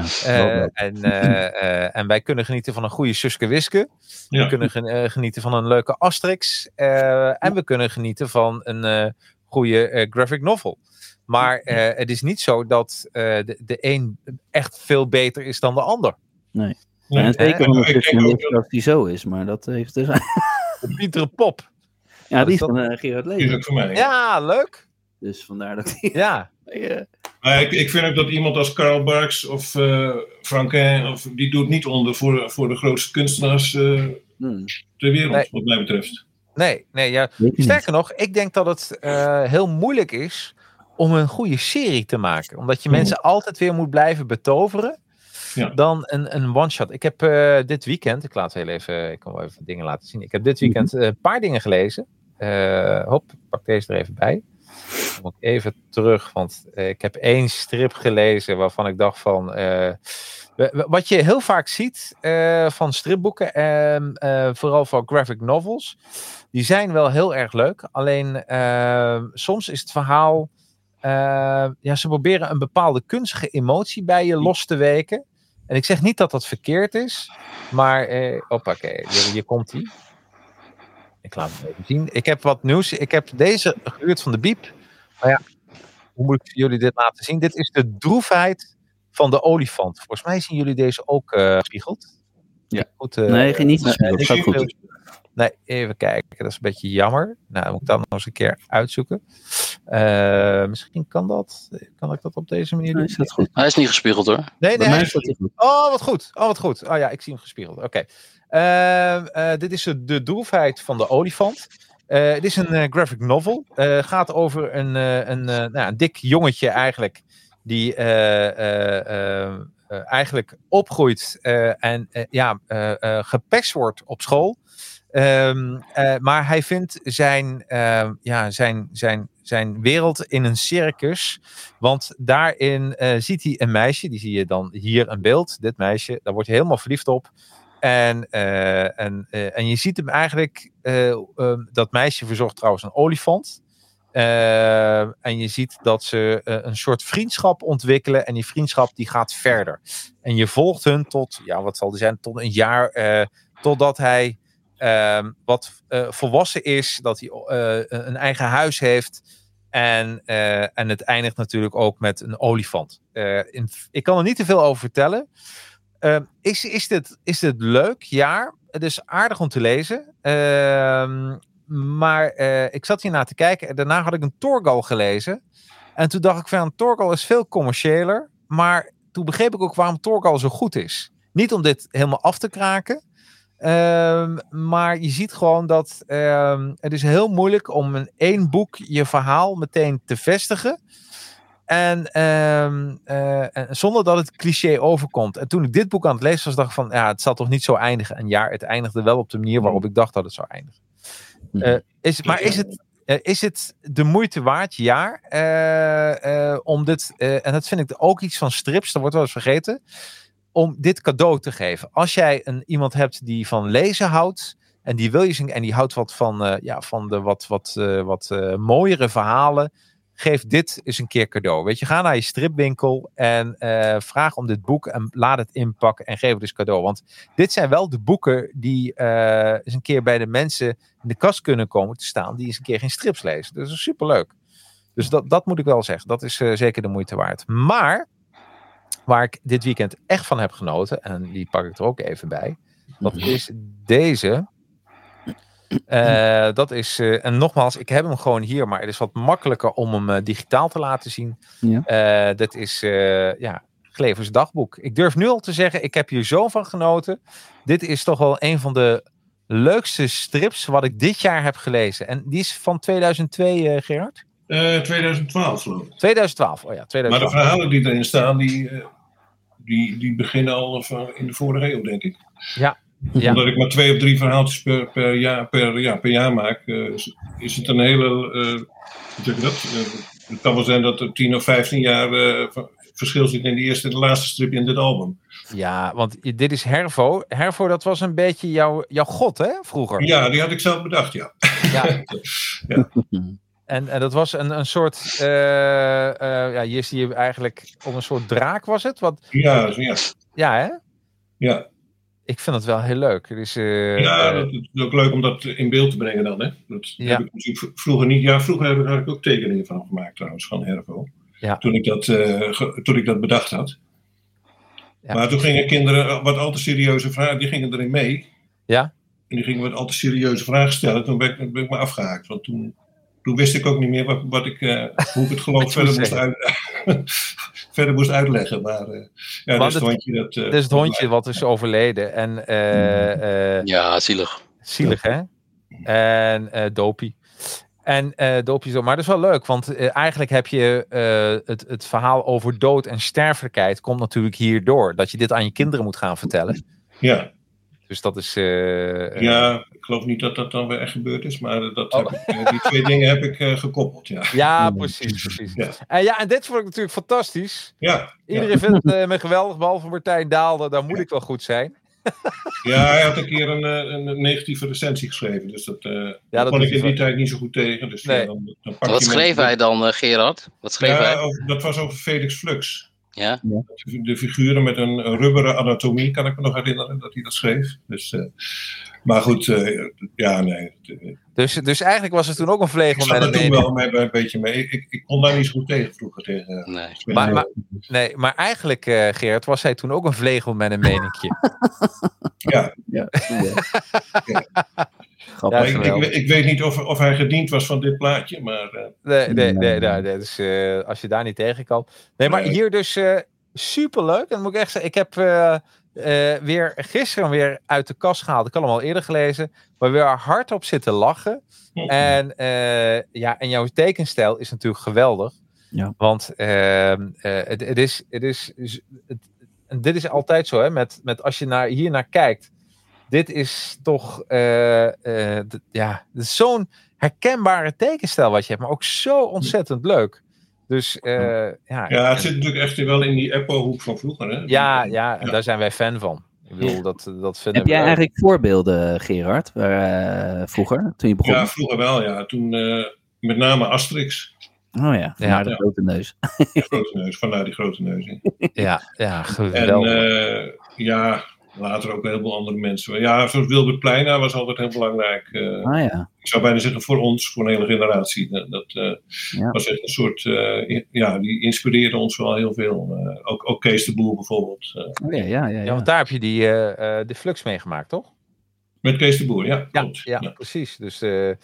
en wij kunnen genieten van een goede Suske Wiske. Ja. We kunnen genieten van een leuke Asterix. En we kunnen genieten van een goede graphic novel. Maar het is niet zo dat de een echt veel beter is dan de ander. Nee. En zeker van een als die zo is, maar dat heeft dus... De Pieter Pop. Ja, die is van Gerard Leeuw. Die is ook voor mij. Ja, leuk. Dus vandaar dat hij... Ja. Maar ik vind ook dat iemand als Karl Barks of Franquin, die doet niet onder voor de grootste kunstenaars ter wereld, wat mij betreft. Nee. Ja. Sterker nog, ik denk dat het heel moeilijk is om een goede serie te maken. Omdat je mensen altijd weer moet blijven betoveren. Ja. Dan een one-shot. Ik heb dit weekend, ik kan wel even dingen laten zien. Ik heb dit weekend een paar dingen gelezen. Pak deze er even bij. Dan moet ik even terug, want ik heb 1 strip gelezen waarvan ik dacht van... wat je heel vaak ziet van stripboeken, vooral van graphic novels, die zijn wel heel erg leuk. Alleen soms is het verhaal... ze proberen een bepaalde kunstige emotie bij je los te weken. En ik zeg niet dat dat verkeerd is, maar... hier komt hij. Ik laat het even zien. Ik heb wat nieuws. Ik heb deze gehuurd van de Biep. Maar ja, hoe moet ik jullie dit laten zien? Dit is de droefheid van de olifant. Volgens mij zien jullie deze ook gespiegeld. Ja. Goed, nee, niet gespiegeld. Dat goed. Nee, even kijken. Dat is een beetje jammer. Nou, dan moet ik dat nog eens een keer uitzoeken. Misschien kan ik dat op deze manier doen? Is dat goed? Hij is niet gespiegeld hoor. Nee, hij is goed. Oh, wat goed. Oh ja, ik zie hem gespiegeld. Oké. Dit is de droefheid van de olifant. Het is een graphic novel. Gaat over een dik jongetje eigenlijk. Die eigenlijk opgroeit en gepest wordt op school. Maar hij vindt zijn wereld in een circus. Want daarin ziet hij een meisje. Die zie je dan hier een beeld. Dit meisje. Daar wordt hij helemaal verliefd op. En je ziet hem eigenlijk... dat meisje verzorgt trouwens een olifant. En je ziet dat ze een soort vriendschap ontwikkelen. En die vriendschap die gaat verder. En je volgt hun tot... Ja, wat zal die zijn? Tot een jaar... totdat hij... wat volwassen is, dat hij een eigen huis heeft en het eindigt natuurlijk ook met een olifant. Ik kan er niet te veel over vertellen. Is dit leuk? Ja, het is aardig om te lezen. Maar ik zat hierna te kijken en daarna had ik een Torgal gelezen. En toen dacht ik van, Torgal is veel commerciëler, maar toen begreep ik ook waarom Torgal zo goed is. Niet om dit helemaal af te kraken. Maar je ziet gewoon dat het is heel moeilijk om in 1 boek je verhaal meteen te vestigen. En zonder dat het cliché overkomt. En toen ik dit boek aan het lezen was, dacht ik van, ja, het zal toch niet zo eindigen. En ja, het eindigde wel op de manier waarop ik dacht dat het zou eindigen. Is het de moeite waard? Ja. Om dit, en dat vind ik ook iets van strips, dat wordt wel eens vergeten. om dit cadeau te geven. Als jij iemand hebt die van lezen houdt en die wil je zien en die houdt wat van de wat mooiere verhalen, geef dit eens een keer cadeau. Weet je, ga naar je stripwinkel en vraag om dit boek en laat het inpakken en geef het dus cadeau. Want dit zijn wel de boeken die eens een keer bij de mensen in de kast kunnen komen te staan die eens een keer geen strips lezen. Dus dat is superleuk. Dus dat moet ik wel zeggen. Dat is zeker de moeite waard. Maar waar ik dit weekend echt van heb genoten, en die pak ik er ook even bij, dat is deze. Dat is, en nogmaals, ik heb hem gewoon hier, maar het is wat makkelijker om hem digitaal te laten zien. Ja. Dat is Glevers dagboek. Ik durf nu al te zeggen, ik heb hier zo van genoten. Dit is toch wel een van de leukste strips wat ik dit jaar heb gelezen. En die is van 2002, Gerard? 2012 geloof ik. 2012, oh ja. 2012. Maar de verhalen die erin staan, die beginnen al in de vorige eeuw, denk ik. Ja. Omdat ik maar 2 of 3 verhaaltjes per jaar maak, is het een hele... hoe zeg je dat? Het kan wel zijn dat er 10 of 15 jaar verschil zit in de eerste en de laatste strip in dit album. Ja, want dit is Hervo. Hervo, dat was een beetje jouw god, hè, vroeger? Ja, die had ik zelf bedacht, ja. Ja. Ja. En dat was een soort... hier zie je eigenlijk op een soort draak, was het? Ja. Ja, hè? Ja. Ik vind het wel heel leuk. Het is, het is ook leuk om dat in beeld te brengen dan, hè? Dat heb ik natuurlijk vroeger niet... Ja, vroeger had ik ook tekeningen van gemaakt trouwens, van Hervo. Ja. Toen ik dat bedacht had. Ja. Maar toen gingen kinderen wat al te serieuze vragen, die gingen erin mee. Ja. En die gingen wat al te serieuze vragen stellen. Toen ben ik me afgehaakt. Want toen wist ik ook niet meer hoe ik het geloof verder moest uitleggen. Maar dus het hondje dat... dus het hondje wat is overleden. En, ja, zielig. Zielig, hè? En Dopie. En Dopie zo. Maar dat is wel leuk, want eigenlijk heb je het verhaal over dood en sterfelijkheid komt natuurlijk hierdoor. Dat je dit aan je kinderen moet gaan vertellen. Ja. Dus dat is... ik geloof niet dat dat dan weer echt gebeurd is, maar die 2 dingen heb ik gekoppeld, ja. Ja, precies. Ja. En dit vond ik natuurlijk fantastisch. Ja. Iedereen vindt me geweldig, behalve Martijn Daalder, daar moet ik wel goed zijn. Ja, hij had een keer een negatieve recensie geschreven, dus dat kon ik in die tijd niet zo goed tegen. Dus nee. Dan wat schreef hij dan, Gerard? Wat schreef hij? Dat was over Felix Flux. Ja? De figuren met een rubberen anatomie, kan ik me nog herinneren dat hij dat schreef. Dus, maar goed, nee. Dus eigenlijk was het toen ook een vlegel met een mening. Ik zat er toen wel een beetje mee. Ik kon daar niet zo goed tegen vroeger. Nee. Maar eigenlijk, Gerard, was hij toen ook een vlegel met een meningje. Ja. Ik weet niet of hij gediend was van dit plaatje, maar... Nee, dus als je daar niet tegen kan. Nee, maar hier dus superleuk. En dan moet ik echt zeggen, ik heb gisteren weer uit de kast gehaald. Ik had hem al eerder gelezen, maar weer hardop zitten lachen. En jouw tekenstijl is natuurlijk geweldig. Ja. Want dit is altijd zo, hè, met als je hier naar kijkt. Dit is toch dit is zo'n herkenbare tekenstijl wat je hebt, maar ook zo ontzettend leuk. Dus het zit natuurlijk echt wel in die Eppo-hoek van vroeger, hè? Ja, en daar zijn wij fan van. Ik bedoel, dat vinden Heb jij eigenlijk voorbeelden, Gerard, vroeger, toen je begon? Ja, vroeger wel, ja. Toen met name Asterix. Oh ja, vanuit de grote neus. De grote neus, vanuit die grote neus. Ja, geweldig. En later ook een heleboel andere mensen. Ja, zoals Wilbert Pleina was altijd heel belangrijk. Ik zou bijna zeggen voor ons, voor een hele generatie. Dat was echt een soort... die inspireerde ons wel heel veel. Ook Kees de Boer bijvoorbeeld. Ja, want daar heb je de Flux meegemaakt, toch? Met Kees de Boer, ja. Ja, precies. Dus,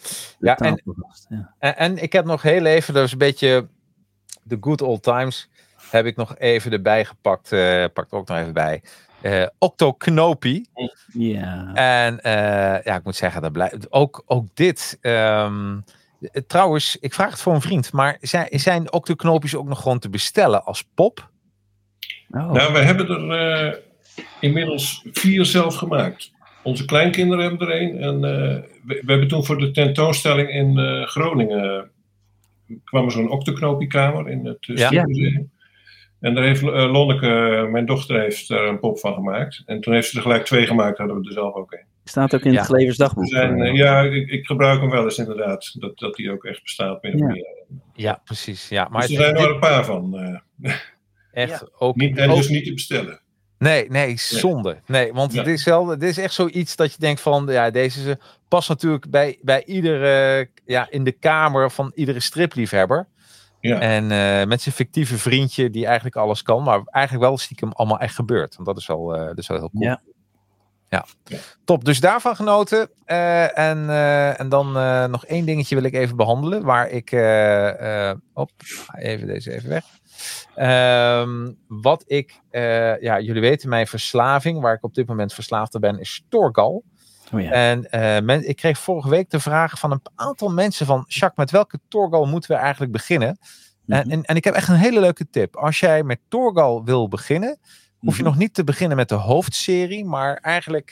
en ik heb nog heel even, dat is een beetje de good old times, heb ik nog even erbij gepakt. Pak er ook nog even bij. Octoknopie. Ja. En ik moet zeggen, dat blijft ook dit. Trouwens, ik vraag het voor een vriend, maar zijn Octoknopies ook nog gewoon te bestellen als pop? Oh. Nou, we hebben er inmiddels 4 zelf gemaakt. Onze kleinkinderen hebben er 1. En we hebben toen voor de tentoonstelling in Groningen kwam er zo'n Octoknopiekamer in het Museum. En daar heeft Lonneke, mijn dochter, heeft er een pop van gemaakt. En toen heeft ze er gelijk 2 gemaakt, hadden we er zelf ook 1. Staat ook in het Glevers Dagboek. Ik gebruik hem wel eens inderdaad. Dat die ook echt bestaat. Ja, precies. Ja, maar dus er zijn er een paar van. Echt ook. Dus niet te bestellen. Nee, zonde. Nee, want dit is echt zoiets dat je denkt van, ja, deze past natuurlijk bij iedere, in de kamer van iedere stripliefhebber. Ja. En met zijn fictieve vriendje die eigenlijk alles kan, maar eigenlijk wel stiekem allemaal echt gebeurt. Want dat is wel heel cool. Ja. Top. Dus daarvan genoten. En dan nog 1 dingetje wil ik even behandelen, waar ik, even deze even weg. Wat ik, jullie weten mijn verslaving, waar ik op dit moment verslaafd aan ben, is Torgal. Oh ja. En ik kreeg vorige week de vraag van een aantal mensen van, Jacques, met welke Torgal moeten we eigenlijk beginnen? Mm-hmm. En ik heb echt een hele leuke tip. Als jij met Torgal wil beginnen, hoef je nog niet te beginnen met de hoofdserie, maar eigenlijk,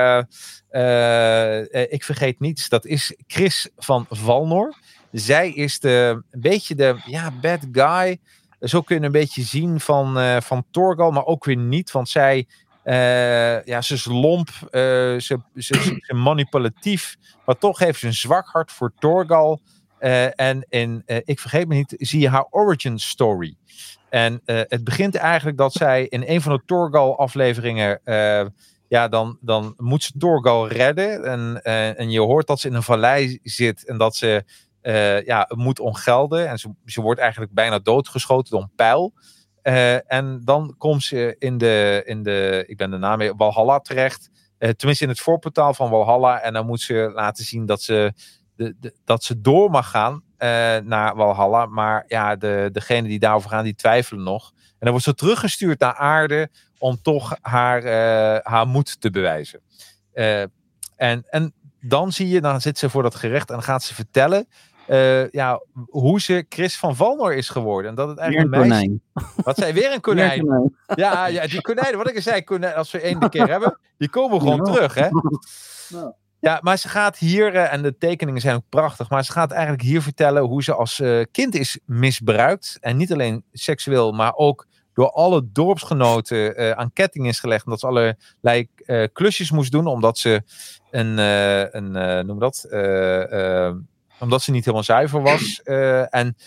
ik vergeet niets, dat is Chris van Valnor. Zij is een beetje de bad guy. Zo kun je een beetje zien van Torgal, maar ook weer niet. Want zij, ze is lomp, ze is manipulatief, maar toch heeft ze een zwak hart voor Torgal. En in Ik Vergeet Me Niet zie je haar origin story. En het begint eigenlijk dat zij in een van de Torgal afleveringen, dan moet ze Torgal redden. En je hoort dat ze in een vallei zit en dat ze moet ongelden. En ze wordt eigenlijk bijna doodgeschoten door een pijl. En dan komt ze in de ik ben de naam weer, Valhalla terecht. Tenminste in het voorportaal van Valhalla. En dan moet ze laten zien dat ze door mag gaan naar Valhalla. Maar ja, degenen die daarover gaan, die twijfelen nog. En dan wordt ze teruggestuurd naar aarde om toch haar moed te bewijzen. En dan dan zit ze voor dat gerecht en dan gaat ze vertellen hoe ze Chris van Valnor is geworden. En dat het eigenlijk weer een konijn. Wat zei weer een konijn? Ja, die konijnen, wat ik zei, als we 1 keer hebben, die komen gewoon terug, hè? Ja, maar ze gaat hier, en de tekeningen zijn ook prachtig, maar ze gaat eigenlijk hier vertellen hoe ze als kind is misbruikt. En niet alleen seksueel, maar ook door alle dorpsgenoten aan ketting is gelegd. Omdat ze allerlei klusjes moest doen, omdat ze omdat ze niet helemaal zuiver was. En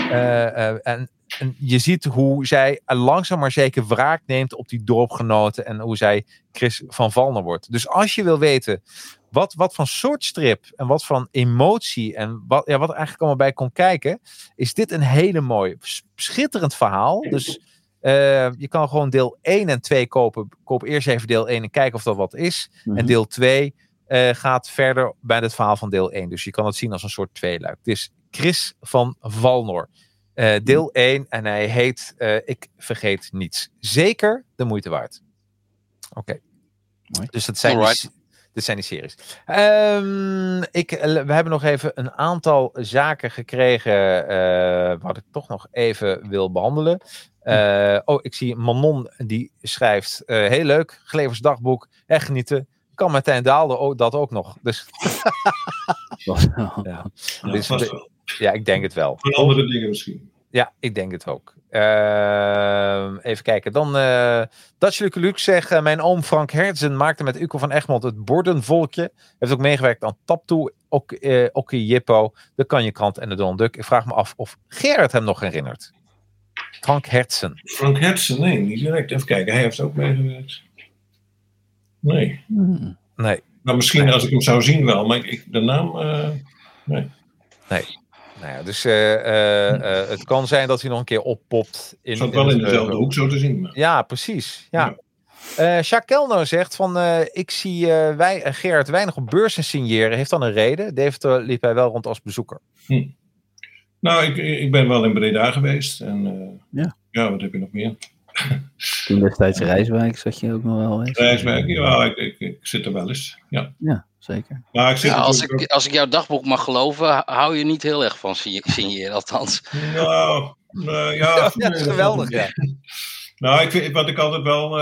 je ziet hoe zij langzaam maar zeker wraak neemt op die dorpsgenoten en hoe zij Chris van Valnor wordt. Dus als je wil weten wat van soort strip en wat van emotie en wat er eigenlijk allemaal bij kon kijken, is dit een hele mooi, schitterend verhaal. Dus je kan gewoon deel 1 en 2 kopen. Koop eerst even deel 1 en kijk of dat wat is. Mm-hmm. En deel 2 gaat verder bij het verhaal van deel 1. Dus je kan het zien als een soort tweeluik. Het is Chris van Valnor. Deel 1 en hij heet Ik Vergeet Niets. Zeker de moeite waard. Oké. Dus dat zijn dit zijn die series. We hebben nog even een aantal zaken gekregen wat ik toch nog even wil behandelen. Ik zie Manon die schrijft, heel leuk, Glevers Dagboek, echt genieten. Kan Martijn Daalder dat ook nog. Dus ik denk het wel. Voor andere dingen misschien. Ja, ik denk het ook. Even kijken. Dan Dutch Luke Luke zegt, mijn oom Frank Hertzen maakte met Uco van Egmond het bordenvolkje. Heeft ook meegewerkt aan Taptoe, Okkie Jippo, de Kanjekrant en de Donald Duck. Ik vraag me af of Gerrit hem nog herinnert. Frank Hertzen. Frank Hertzen, nee, niet direct. Even kijken, hij heeft ook meegewerkt. Nee. Nee. Nou, misschien als ik hem zou zien wel, maar de naam, nee. Nee. Nou ja, dus het kan zijn dat hij nog een keer oppopt. Het zat wel in dezelfde hoek zo te zien. Maar. Ja, precies. Ja. Jacques Kelner zegt van, ik zie Gerard weinig op beurzen signeren. Heeft dan een reden? Deventer liep hij wel rond als bezoeker. Nou, ik ben wel in Breda geweest. En wat heb je nog meer? Toen destijds Rijswijk zat je ook nog wel eens. Rijswijk, ja, ik zit er wel eens. Ja, zeker. Maar als ik jouw dagboek mag geloven, hou je niet heel erg van signeren, althans. Nou, ja. Dat is geweldig, ja. Nou, wat ik altijd wel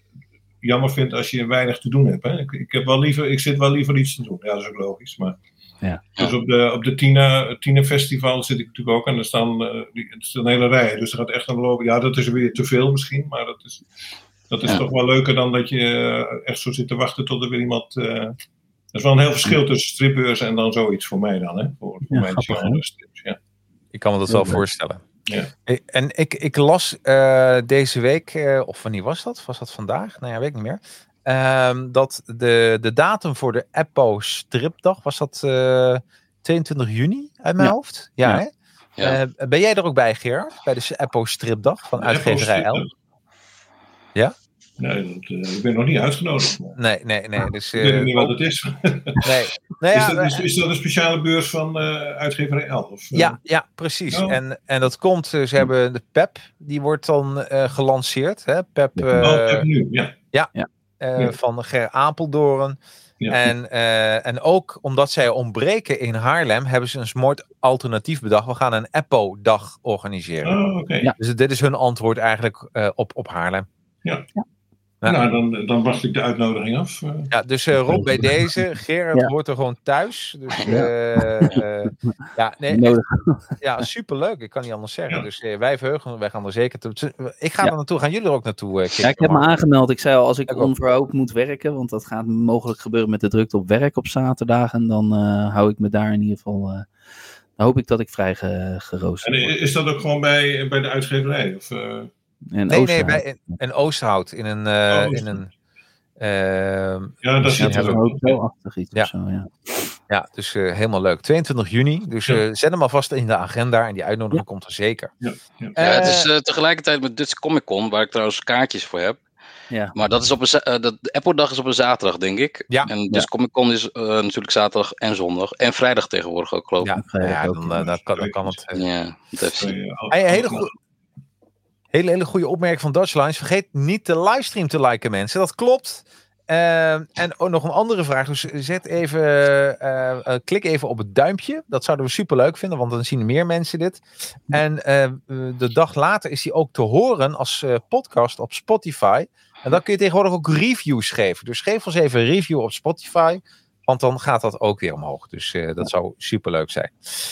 jammer vind als je weinig te doen hebt. Hè? Ik zit wel liever iets te doen. Ja, dat is ook logisch. Maar Ja. Dus op de Tina Festival zit ik natuurlijk ook. En er staan een hele rij. Dus er gaat echt een lopen. Ja, dat is weer te veel misschien. Maar dat is toch wel leuker dan dat je echt zo zit te wachten tot er weer iemand... er is wel een heel verschil tussen stripbeurzen en dan zoiets voor mij dan. Hè? Voor mij genre strips, ja. Ik kan me dat wel voorstellen. Ja. En ik las deze week, of wanneer was dat? Was dat vandaag? Nou ja, weet ik niet meer. Dat de datum voor de Eppo stripdag, was dat 22 juni uit mijn hoofd? Ja, hè? Ja. Ben jij er ook bij, Gerard? Bij de Eppo stripdag van uitgeverij L? Ja? Nee, ik ben nog niet uitgenodigd. Nee. Dus, ik weet niet wat het is. Is dat een speciale beurs van uitgeverij L? Of, Ja, precies. Oh. En dat komt, ze hebben de PEP, die wordt dan gelanceerd. Hè? PEP, PEP nu, ja. Van Ger Apeldoorn. Ja. En ook omdat zij ontbreken in Haarlem, hebben ze een smart alternatief bedacht. We gaan een Eppo-dag organiseren. Oh, okay. Ja. Dus dit is hun antwoord eigenlijk op Haarlem. Ja. Nou, dan wacht ik de uitnodiging af. Ja, dus Rob, bij deze, Gerard hoort er gewoon thuis. Dus superleuk. Ik kan niet anders zeggen. Ja. Dus wij verheugen, wij gaan er zeker toe. Ik ga er naartoe. Gaan jullie er ook naartoe? Ja, ik heb me aangemeld. Ik zei al, als ik onverhoopt moet werken, want dat gaat mogelijk gebeuren met de drukte op werk op zaterdagen, dan hou ik me daar in ieder geval... dan hoop ik dat ik vrij geroosterd word. En is dat ook gewoon bij de uitgeverij? Of... Nee, bij een Oosterhout. In een ja, dat is een hotelachtig iets of zo, ja. Ja, dus helemaal leuk. 22 juni. Dus zet hem alvast in de agenda en die uitnodiging komt er zeker. Ja, het is tegelijkertijd met Dutch Comic Con, waar ik trouwens kaartjes voor heb. Ja. Maar dat is de Apple-dag is op een zaterdag, denk ik. Ja. En dus Comic Con is natuurlijk zaterdag en zondag. En vrijdag tegenwoordig ook, geloof ik. Dan kan het. Hele hele goede opmerking van Dutchlines. Vergeet niet de livestream te liken, mensen. Dat klopt. En ook nog een andere vraag. Dus klik even op het duimpje. Dat zouden we super leuk vinden, want dan zien meer mensen dit. En de dag later is die ook te horen als podcast op Spotify. En dan kun je tegenwoordig ook reviews geven. Dus geef ons even een review op Spotify, want dan gaat dat ook weer omhoog. Dus dat zou super leuk zijn.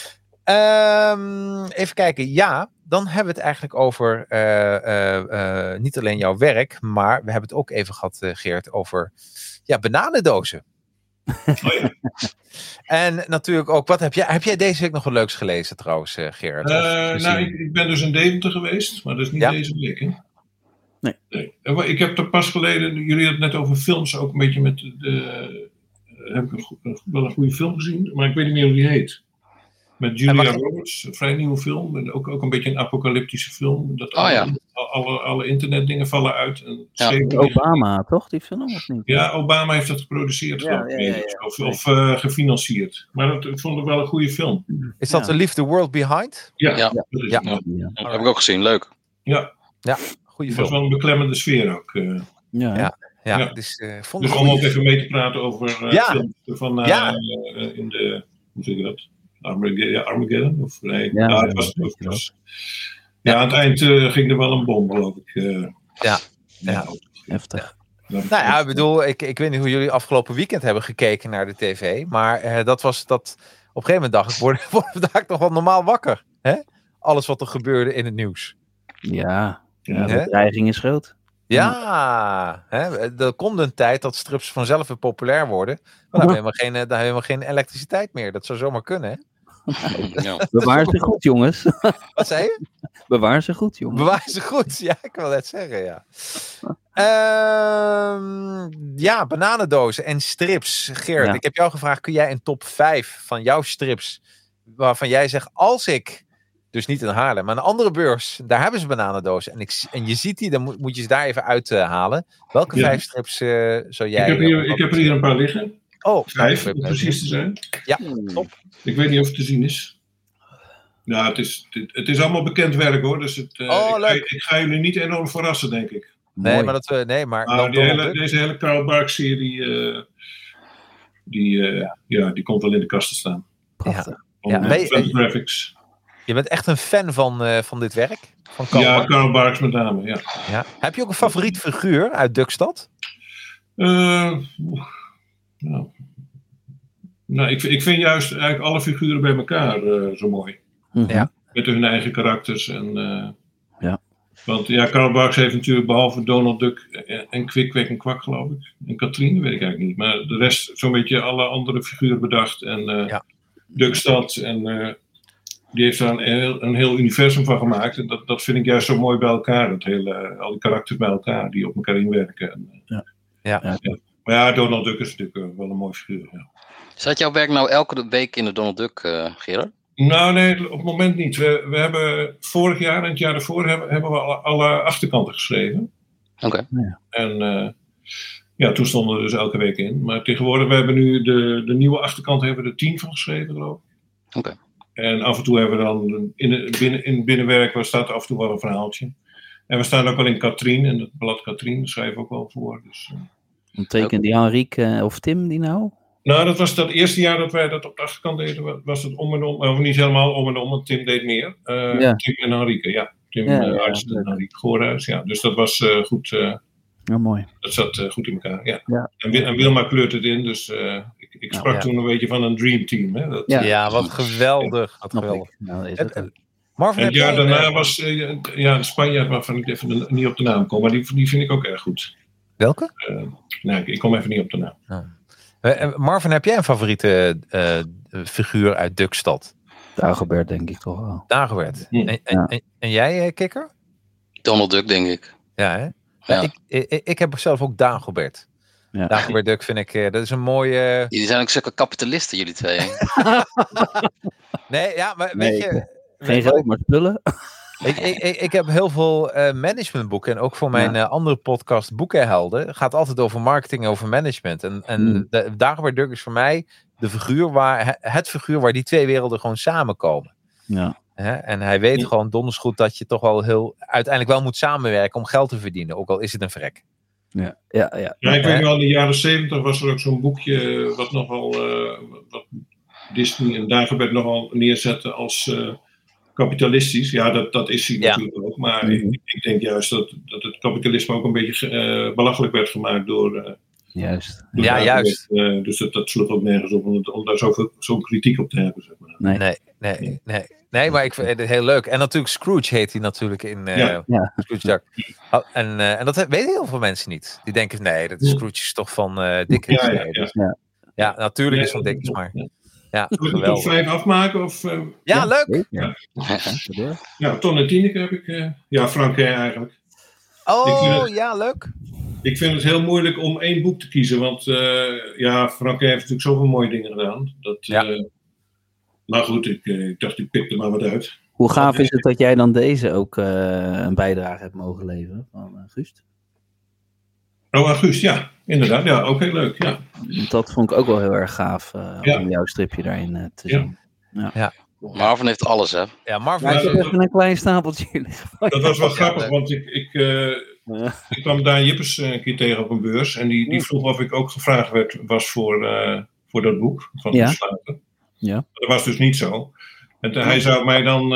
Even kijken. Ja, dan hebben we het eigenlijk over niet alleen jouw werk, maar we hebben het ook even gehad, Geert, over bananendozen. Oh ja. En natuurlijk ook, wat heb jij deze week nog wat leuks gelezen trouwens, Geert? Ik ben dus in Deventer geweest, maar dat is niet deze week, hè? Nee. Ik heb er pas geleden, jullie hadden het net over films, ook een beetje met heb ik wel een goede film gezien, maar ik weet niet meer hoe die heet. Met Julia Roberts, een vrij nieuwe film. Ook een beetje een apocalyptische film. Dat alle internetdingen vallen uit. Obama, toch? Die film of niet? Ja, Obama heeft dat geproduceerd. Of gefinancierd. Maar ik vond het wel een goede film. Is dat The Leave the World Behind? Ja. Dat heb ik ook gezien. Leuk. Ja, goede film. Dat was wel een beklemmende sfeer ook. Dus om ook even mee te praten over films van in de... Hoe zeg je dat? Armageddon? Of nee? Het was. Aan het eind ging er wel een bom, geloof ik. Heftig. Ik bedoel, ik weet niet hoe jullie afgelopen weekend hebben gekeken naar de tv, maar dat was dat. Op een gegeven moment dacht ik, word vandaag toch wel normaal wakker. Hè? Alles wat er gebeurde in het nieuws. Ja, de dreiging is groot. Ja, er komt een tijd dat strips vanzelf weer populair worden. Maar dan hebben we helemaal geen elektriciteit meer. Dat zou zomaar kunnen, hè? Bewaar ze goed, jongens. Wat zei je? Bewaar ze goed, jongens. Bewaar ze goed, ja, ik wil net zeggen, bananendozen en strips. Geert, ik heb jou gevraagd, kun jij een top 5 van jouw strips, waarvan jij zegt, als ik, dus niet in Haarlem, maar een andere beurs, daar hebben ze bananendozen. En je ziet die, dan moet je ze daar even uithalen. Welke 5 strips zou jij... Ik heb er hier een paar liggen. 5, om precies te zijn. Ja, top. Ik weet niet of het te zien is. Ja, het is allemaal bekend werk, hoor. Dus ik ga jullie niet enorm verrassen, denk ik. Nee, maar deze hele Carl Barks-serie, die komt wel in de kast te staan. Prachtig. Graphics. Je bent echt een fan van dit werk? Van Carl Barks met name, ja. Heb je ook een favoriet figuur uit Dukstad? Nou, ik vind juist eigenlijk alle figuren bij elkaar zo mooi. Ja. Met hun eigen karakters. En, Ja. Want ja, Karl Barks heeft natuurlijk behalve Donald Duck en Kwik, Kwek en Kwak, geloof ik. En Katrien, weet ik eigenlijk niet. Maar de rest zo'n beetje alle andere figuren bedacht. En Duckstad. En die heeft daar een heel universum van gemaakt. En dat vind ik juist zo mooi bij elkaar. Al die karakters bij elkaar die op elkaar inwerken. En, Ja. Maar ja, Donald Duck is natuurlijk wel een mooi figuur. Ja. Zat jouw werk nou elke week in de Donald Duck, Gerard? Nou, nee, op het moment niet. We hebben vorig jaar en het jaar daarvoor hebben we alle achterkanten geschreven. Oké. En toen stonden we dus elke week in. Maar tegenwoordig, we hebben nu de nieuwe achterkant hebben we er 10 van geschreven, geloof ik. Oké. En af en toe hebben we dan in binnenwerk, staat af en toe wel een verhaaltje. En we staan ook wel in Katrien, in het blad Katrien, schrijven we ook wel voor. Dus, tekende Jan-Riek of Tim die nou? Nou, dat was dat eerste jaar dat wij dat op de achterkant deden, was het om en om. Of niet helemaal om en om, want Tim deed meer. Tim en Henrike, ja. Tim Arts en Henrike Goorhuis, ja. Dus dat was goed. Mooi. Dat zat goed in elkaar, ja. En Wilma kleurt het in, dus ik sprak toen een beetje van een dream team. Hè? Wat geweldig. Wat geweldig. Marvin, en het jaar daarna was de Spanjaard waarvan ik even niet op de naam kom, maar die vind ik ook erg goed. Welke? Nee, ik kom even niet op de naam. Marvin, heb jij een favoriete figuur uit Duckstad? Dagobert, denk ik toch wel. Dagobert. En jij, Kikker? Donald Duck, denk ik. Ja, hè? Ja. Ik heb zelf ook Dagobert. Ja. Dagobert Duck vind ik, dat is een mooie... Jullie zijn ook zulke kapitalisten, jullie twee. Nee, ja, maar weet je... Geen geld, maar spullen. Ik heb heel veel managementboeken. En ook voor mijn andere podcast Boekenhelden. Gaat altijd over marketing, over management. En Dagobert Duck is voor mij het figuur waar die twee werelden gewoon samenkomen. Ja. En hij weet gewoon donders goed dat je toch wel uiteindelijk wel moet samenwerken om geld te verdienen. Ook al is het een vrek. Ja, ik weet wel, in de jaren 70 was er ook zo'n boekje wat nogal wat Disney en Dagobert nogal neerzetten als kapitalistisch. Ja, dat is hij natuurlijk ook. Maar ik denk juist dat het kapitalisme ook een beetje belachelijk werd gemaakt door... Juist. Juist. Dus dat sloeg ook nergens op om daar zo'n kritiek op te hebben. Zeg maar. Nee, maar ik vind het heel leuk. En natuurlijk Scrooge heet hij natuurlijk in Scrooge Duck. En dat weten heel veel mensen niet. Die denken, nee, dat Scrooge is toch van Dickens. Ja, natuurlijk is van Dickens, maar... Ja, moet ik top 5 afmaken? Of, leuk! Ja, Ton en Tineke heb ik. Frank eigenlijk. Leuk! Ik vind het heel moeilijk om 1 boek te kiezen. Want Frank heeft natuurlijk zoveel mooie dingen gedaan. Maar goed, ik dacht, ik pik er maar wat uit. Hoe gaaf is het dat jij dan deze ook een bijdrage hebt mogen leveren van Guust? Guust, ja. Inderdaad, ja, ook heel leuk, ja. Dat vond ik ook wel heel erg gaaf om jouw stripje daarin te zien. Ja. Marvin heeft alles, hè? Ja, Marvin heeft even een klein stapeltje. Dat was wel grappig, want ik kwam Daan Jippers een keer tegen op een beurs. En die vroeg of ik ook gevraagd was voor dat boek van de Slater. Ja. Dat was dus niet zo. En hij zou mij dan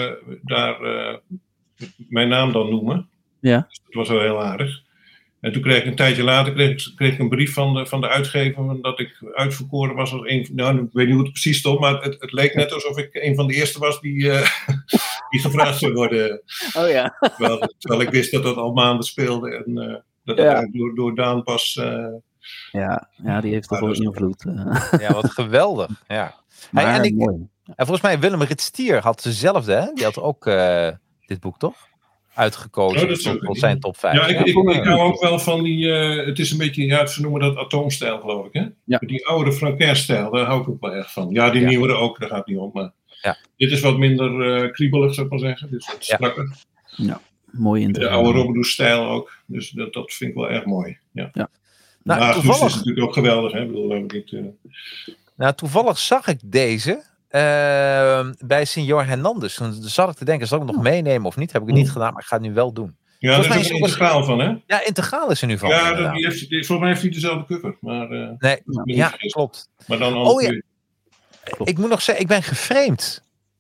mijn naam dan noemen. Ja. Dus dat was wel heel aardig. En toen kreeg ik een tijdje later kreeg ik een brief van de uitgever dat ik uitverkoren was als een... Nou, ik weet niet hoe het precies stond, maar het leek net alsof ik een van de eerste was die gevraagd zou worden. Oh ja. Terwijl ik wist dat dat al maanden speelde en dat het eigenlijk door Daan pas... die heeft toch wel invloed. Ja, wat geweldig. Ja. Maar mooi. En volgens mij Willem Ritstier had dezelfde, hè? Die had ook dit boek, toch? Uitgekozen voor zijn top 5. Ja, ik hou ook wel van die... het is een beetje, ze noemen dat atoomstijl, geloof ik, hè? Ja. Die oude Francaire-stijl, daar hou ik ook wel erg van. Ja, die nieuwere ook, daar gaat het niet om. Maar dit is wat minder kriebelig, zou ik maar zeggen. Dus wat strakker. Ja, mooi in de oude Robbedoes-stijl ook. Dus dat vind ik wel erg mooi. Ja. Nou, toevallig is natuurlijk ook geweldig, hè? Ik bedoel, toevallig zag ik deze... bij Signor Hernandez. Toen zat ik te denken, zal ik hem nog meenemen of niet? Heb ik het niet gedaan, maar ik ga het nu wel doen. Ja, daar is een integraal van, hè? Ja, integraal is er nu van. Ja, volgens mij heeft hij dezelfde cover. Maar, klopt. Maar dan ik moet nog zeggen, ik ben geframed.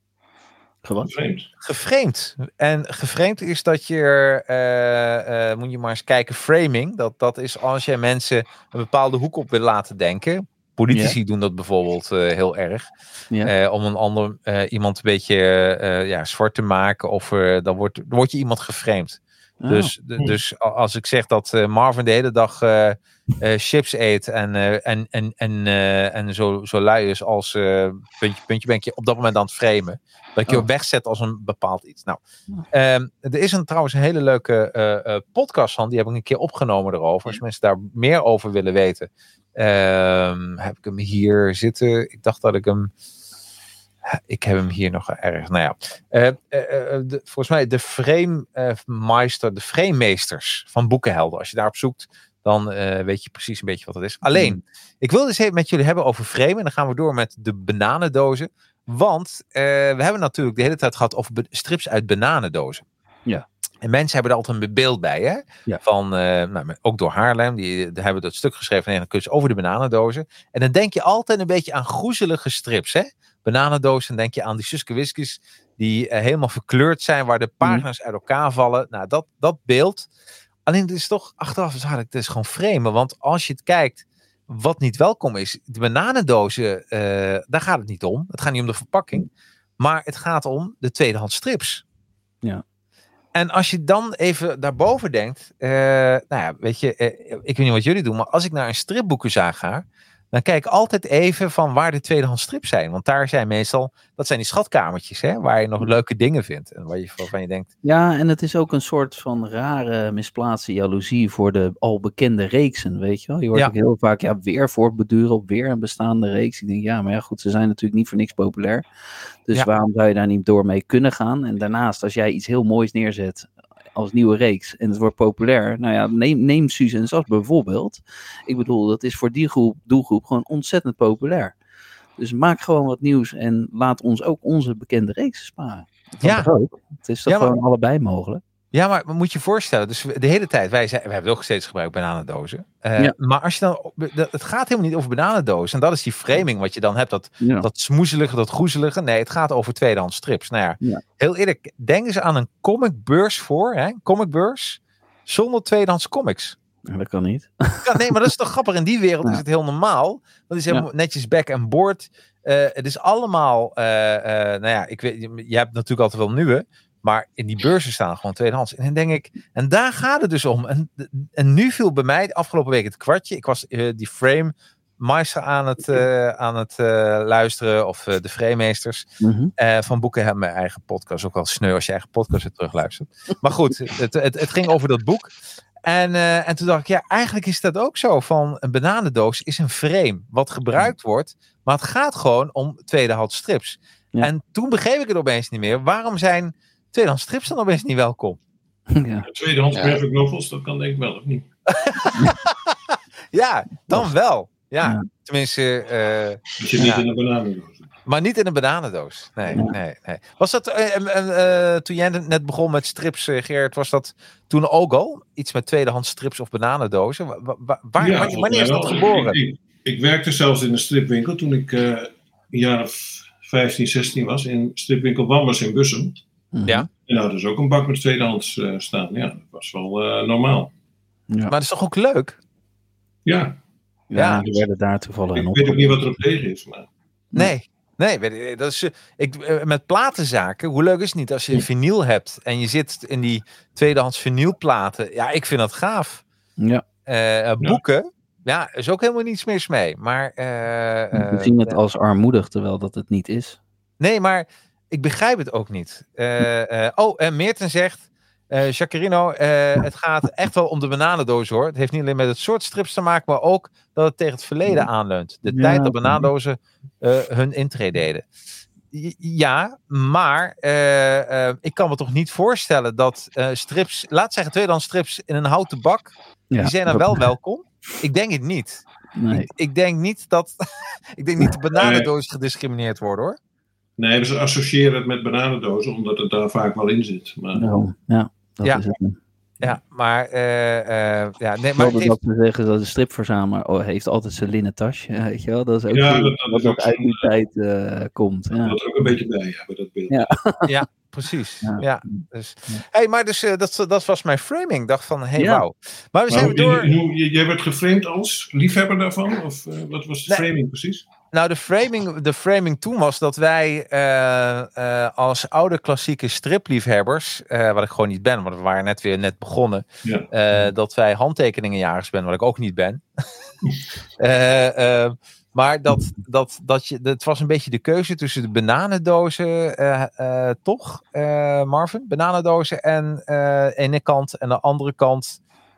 Geframed. En geframed is dat je, moet je maar eens kijken, framing. Dat is als je mensen een bepaalde hoek op wil laten denken. Politici doen dat bijvoorbeeld heel erg. Ja. Om een ander iemand een beetje zwart te maken. Of dan word je iemand geframed. Oh. Dus als ik zeg dat Marvin de hele dag chips eet en zo lui is als puntje ben je op dat moment aan het framen. Dat je wegzet als een bepaald iets. Nou, er is trouwens een hele leuke podcast van. Die heb ik een keer opgenomen erover. Als mensen daar meer over willen weten. Heb ik hem hier zitten? Ik dacht dat ik hem... Ik heb hem hier nog ergens. Nou ja. Volgens mij de framemeesters van Boekenhelden. Als je daarop zoekt, dan weet je precies een beetje wat het is. Alleen, ik wil dus even met jullie hebben over frame. En dan gaan we door met de bananendozen. Want we hebben natuurlijk de hele tijd gehad over strips uit bananendozen. Ja. En mensen hebben er altijd een beeld bij, hè? Ja. Van, ook door Haarlem, die hebben dat stuk geschreven in een kunst over de bananendozen. En dan denk je altijd een beetje aan groezelige strips, hè? Bananendozen, denk je aan die Suske Wiskes die helemaal verkleurd zijn, waar de pagina's uit elkaar vallen. Nou, dat beeld. Alleen het is toch, achteraf het is gewoon vreemd. Want als je het kijkt, wat niet welkom is, de bananendozen, daar gaat het niet om. Het gaat niet om de verpakking, maar het gaat om de tweedehands strips. Ja. En als je dan even daarboven denkt, weet je, ik weet niet wat jullie doen, maar als ik naar een stripboekenzaak ga, dan kijk ik altijd even van waar de tweedehands strips zijn. Want daar zijn meestal, dat zijn die schatkamertjes, hè, waar je nog leuke dingen vindt. En waarvan je denkt... Ja, en het is ook een soort van rare misplaatste jaloezie voor de al bekende reeksen, weet je wel. Je hoort ook heel vaak, weer voortbeduren op weer een bestaande reeks. Ik denk, maar goed, ze zijn natuurlijk niet voor niks populair. Dus waarom zou je daar niet door mee kunnen gaan? En daarnaast, als jij iets heel moois neerzet als nieuwe reeks en het wordt populair, nou ja, neem Suze en Sas bijvoorbeeld. Ik bedoel, dat is voor die doelgroep gewoon ontzettend populair. Dus maak gewoon wat nieuws en laat ons ook onze bekende reeksen sparen. Dat ook. Het is toch gewoon allebei mogelijk. Ja, maar moet je je voorstellen, dus de hele tijd, we hebben ook steeds gebruikt bananendozen. Maar als je dan, het gaat helemaal niet over bananendozen. En dat is die framing wat je dan hebt, dat smoezelige, dat groezelige. Nee, het gaat over tweedehands strips. Nou ja, heel eerlijk, denk eens aan een comicbeurs een comicbeurs zonder tweedehands comics. Ja, dat kan niet. Nee, maar dat is toch grappig. In die wereld is het heel normaal. Dat is helemaal netjes back en board. Het is allemaal, ik weet, je hebt natuurlijk altijd wel nieuwe. Maar in die beurzen staan gewoon tweedehands. En dan denk ik, en daar gaat het dus om. En nu viel bij mij de afgelopen week het kwartje. Ik was die Frame-meister aan het luisteren. Of de Frame-meesters van Boeken hebben mijn eigen podcast. Ook wel sneu als je eigen podcast weer terugluistert. Maar goed, het ging over dat boek. En toen dacht ik, eigenlijk is dat ook zo. Van een bananendoos is een frame. Wat gebruikt wordt. Maar het gaat gewoon om tweedehands strips. Ja. En toen begreep ik het opeens niet meer. Waarom zijn tweedehands strips dan opeens niet welkom? Ja. Tweedehands graphic novels, dat kan denk ik wel, of niet? Ja, dan wel. Ja. Tenminste... dus je niet in een bananendoos. Maar niet in een bananendoos. Nee. Was dat, toen jij net begon met strips, Gerard, was dat toen ook al? Iets met tweedehands strips of bananendozen? Wanneer is dat geboren? Ik werkte zelfs in een stripwinkel toen ik een jaar of 15, 16 was. In stripwinkel Wammers in Bussum. Ja. En nou, dus ook een bak met tweedehands staan. Ja, dat was wel normaal. Ja. Maar dat is toch ook leuk? Ja. Ja, die werden daar toevallig ik weet ook niet wat er op tegen is. Maar... Nee, dat is, met platenzaken, hoe leuk is het niet als je een vinyl hebt en je zit in die tweedehands vinylplaten. Ja, ik vind dat gaaf. Ja. Boeken, is ook helemaal niets meer mee. Maar, we zien het als armoedig, terwijl dat het niet is. Nee, maar ik begrijp het ook niet. Meerten zegt, Jacarino, het gaat echt wel om de bananendoos hoor. Het heeft niet alleen met het soort strips te maken, maar ook dat het tegen het verleden aanleunt. De tijd dat bananendozen hun intrede deden. Ja, maar ik kan me toch niet voorstellen dat strips, laat zeggen tweedehands strips in een houten bak, die zijn dan wel welkom. Ik denk het niet. Nee. Ik denk niet dat de bananendozen gediscrimineerd worden hoor. Nee, ze associëren het met bananendozen, omdat het daar vaak wel in zit. Maar... dat is het. Ja, maar... dat we zeggen dat de stripverzamelaar heeft altijd zijn linnen tasje, weet je wel? Dat is ook wat ook uit die tijd komt. Ja. Dat er ook een beetje bij hebben, dat beeld. Ja, precies. Ja. Dus. Hey, maar dus, dat was mijn framing. Ik dacht van, wauw. Maar we zijn door... Jij werd geframed als liefhebber daarvan? Of wat was de framing precies? Nou, de framing toen was dat wij als oude klassieke stripliefhebbers, wat ik gewoon niet ben, want we waren net begonnen, dat wij handtekeningenjagers ben, wat ik ook niet ben. Maar het was een beetje de keuze tussen de bananendozen, toch, Marvin? Bananendozen en ene kant en de andere kant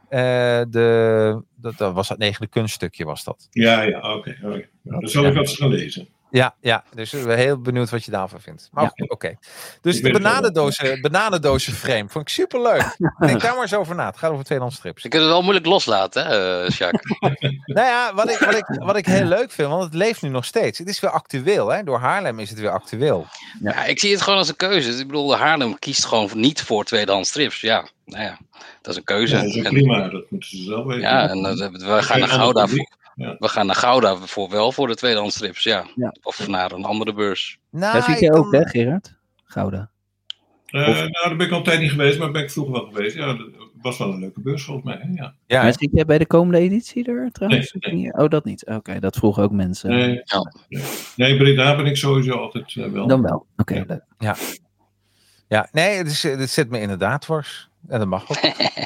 dat was het 9e kunststukje was dat. Ja, oké. Dan zal ik wat gaan lezen. Ja, dus ik ben heel benieuwd wat je daarvan vindt. Maar oké. Dus de bananendozen frame vond ik superleuk. Denk daar maar eens over na. Het gaat over tweedehands strips. Je kunt het wel moeilijk loslaten, hè, Jacques? Nou ja, wat ik heel leuk vind, want het leeft nu nog steeds. Het is weer actueel, hè? Door Haarlem is het weer actueel. Ja, ik zie het gewoon als een keuze. Ik bedoel, Haarlem kiest gewoon niet voor tweedehands strips. Ja, nou ja, dat is een keuze. Ja, dat is prima, dat moeten ze zelf weten. Ja, en we gaan naar Gouda voor. Ja. We gaan naar Gouda voor de tweedehands strips, ja. Of naar een andere beurs. Daar zit je ook, hè, Gerard? Gouda. Nou, daar ben ik al een tijd niet geweest, maar ben ik vroeger wel geweest. Ja, dat was wel een leuke beurs volgens mij. Hè? Ja. Maar zit jij bij de komende editie er trouwens? Nee. Oh, dat niet. Oké, dat vroegen ook mensen. Nee, daar ben ik sowieso altijd wel. Dan wel. Oké, leuk. Ja, nee, het zit me inderdaad dwars. En dat mag ook.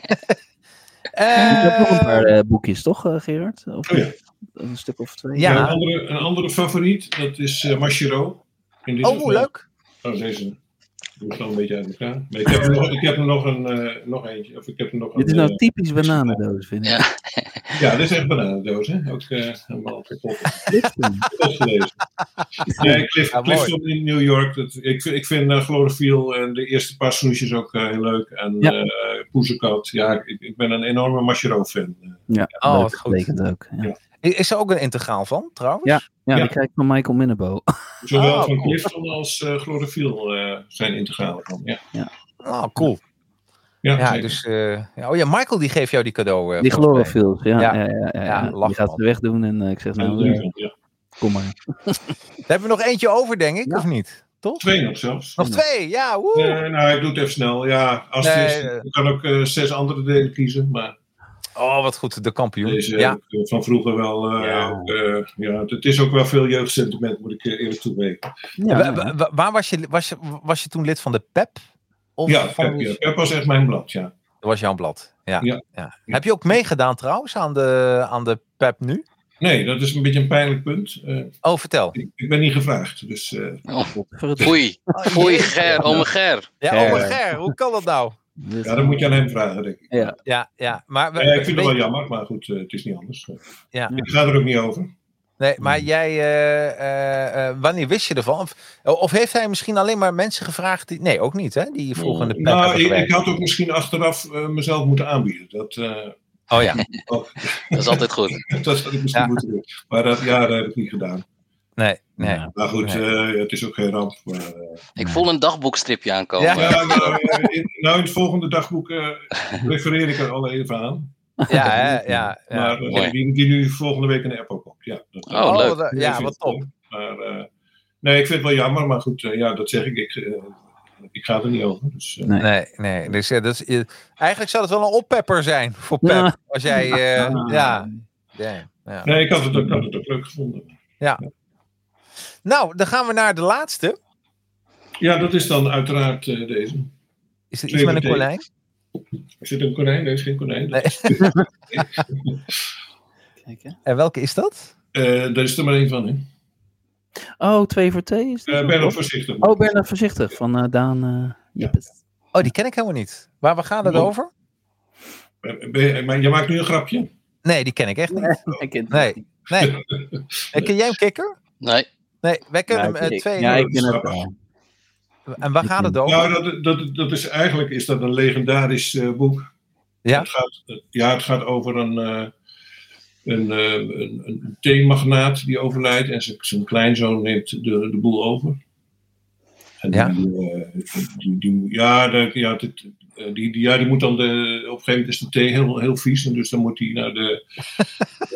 Je hebt nog een paar boekjes, toch, Gerard? Of een stuk of 2? Ja. Een andere favoriet, dat is Machiro. Leuk. Deze doe ik dan een beetje uit elkaar. Maar ik heb er nog eentje. Of ik heb er nog dit is nou typisch bananendoos, vind ik. Ja, dit is echt bananendoos, hè? Ook helemaal kapot. Gelezen. Ja, Clifton in New York. Ik vind Chlorophyll en de eerste paar snoesjes ook heel leuk. En Poezekat. Ja, ik ben een enorme Machiro-fan. Dat betekent ook. Ja. Is er ook een integraal van, trouwens? Ja, die krijg ik van Michael Minnebo. Zowel van Clifton als Chlorophyll zijn integralen van. Ja. Oh, cool. Ja, dus... Michael die geeft jou die cadeau. Die Chlorophyll, ja. Die gaat ze wegdoen en ik zeg kom maar. Daar hebben we nog eentje over, denk ik, of niet? Toch? 2 nog zelfs. Nog 2, ja. Nou, ik doe het even snel. Ja, als het is, ik kan ook 6 andere delen kiezen, maar... Oh, wat goed, de kampioen. Deze van vroeger wel. Het is ook wel veel jeugdsentiment, moet ik eerlijk toegeven. Waar was je toen lid van de PEP? PEP was echt mijn blad, ja. Dat was jouw blad, ja. Heb je ook meegedaan trouwens aan de PEP nu? Nee, dat is een beetje een pijnlijk punt. Vertel. Ik ben niet gevraagd, dus... Oei, Ger, ome Ger. Ja, ome Ger, hoe kan dat nou? Ja, dat moet je aan hem vragen, denk ik. Ja. Maar ik vind het wel jammer, maar goed, het is niet anders. Ja. Ik ga er ook niet over. Nee, maar jij, wanneer wist je ervan? Of heeft hij misschien alleen maar mensen gevraagd die... Nee, ook niet, hè? Die vroeger de PEP hebben gewerkt. Ik had ook misschien achteraf mezelf moeten aanbieden. Oh ja. Dat is altijd goed. Dat had ik misschien moeten doen. Maar dat heb ik niet gedaan. Nee. Maar goed, het is ook geen ramp. Maar, ik voel een dagboekstripje aankomen. In het volgende dagboek refereer ik er al even aan. Ja. Maar die nu volgende week in de app ook op. Ja, leuk. Wat top. Maar, nee, ik vind het wel jammer, maar goed, dat zeg ik. Ik ga er niet over. Dus, Nee. Dus, eigenlijk zou het wel een oppepper zijn voor Pep. Als jij... Nee, ik had het ook leuk gevonden. Ja. Nou, dan gaan we naar de laatste. Ja, dat is dan uiteraard deze. Is er iets met een konijn? Is het een konijn? Nee, is geen konijn. Nee. Kijk, hè? En welke is dat? Daar is er maar één van, hè? Oh, 2 voor 2 is dat? Bernard Voorzichtig. Oh, Bernard Voorzichtig van Daan Jippes. Oh, die ken ik helemaal niet. Waar gaan het over? Maar je maakt nu een grapje? Nee, die ken ik echt niet. Nee. Ken jij hem, Kikker? Nee. Nee, wij kunnen hem 2. Ja, ik ken het wel. En waar gaat het over? Nou, dat is eigenlijk is dat een legendarisch boek. Ja? Het gaat over een theemagnaat die overlijdt en zijn kleinzoon neemt de boel over. En die moet dan op een gegeven moment is de thee heel vies en dus dan moet hij naar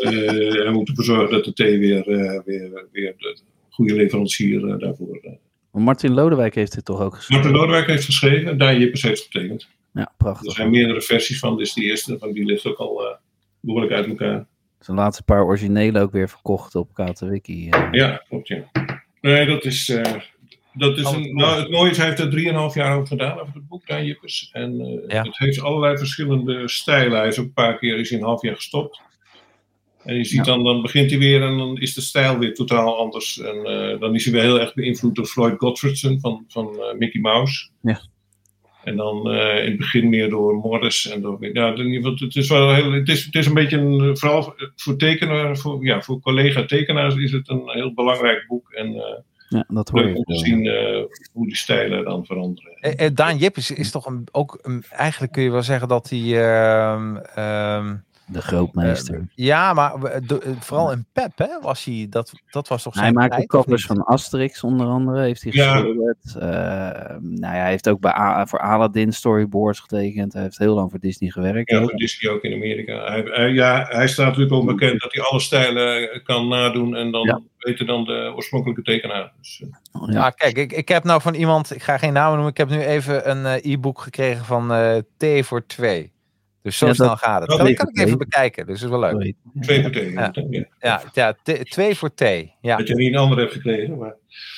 hij moet ervoor zorgen dat de thee weer de goede leverancier daarvoor Martin Lodewijk heeft dit toch ook geschreven? Martin Lodewijk heeft geschreven, Daan Jippers heeft getekend. Ja, prachtig. Er zijn meerdere versies van, dit is de eerste, van die ligt ook al behoorlijk uit elkaar. Zijn laatste paar originele ook weer verkocht op KTWiki. Ja, klopt, ja. Nee, dat is het mooie is, hij heeft er 3,5 jaar over gedaan, over het boek, Daan Jippers. En het heeft allerlei verschillende stijlen. Hij is ook een paar keer een half jaar gestopt. En je ziet dan begint hij weer en dan is de stijl weer totaal anders. En dan is hij weer heel erg beïnvloed door Floyd Gottfredson van Mickey Mouse. Ja. En dan in het begin meer door Morris. En door, in ieder geval, het is wel heel, het is een beetje vooral voor tekenaars, voor collega-tekenaars is het een heel belangrijk boek. En dat hoor je. Om te zien hoe die stijlen dan veranderen. Daan Jippers is toch eigenlijk kun je wel zeggen dat hij... de grootmeester. Ja, maar vooral in Pep, hè, was hij. Dat was toch zijn. Hij maakt de tijd, covers van Asterix onder andere. Heeft hij geschilderd. Hij heeft ook voor Aladdin storyboards getekend. Hij heeft heel lang voor Disney gewerkt. Ja, voor Disney ook in Amerika. Hij staat natuurlijk ook bekend dat hij alle stijlen kan nadoen en dan beter dan de oorspronkelijke tekenaar. Dus, kijk, ik heb nou van iemand, ik ga geen namen noemen, ik heb nu even een e-book gekregen van T voor 2. Dus zo snel gaat het. Dat kan ik even bekijken, dus dat is wel leuk. 2 voor T. Ja, 2 voor T. Ja. Dat je niet een ander hebt gekregen, maar...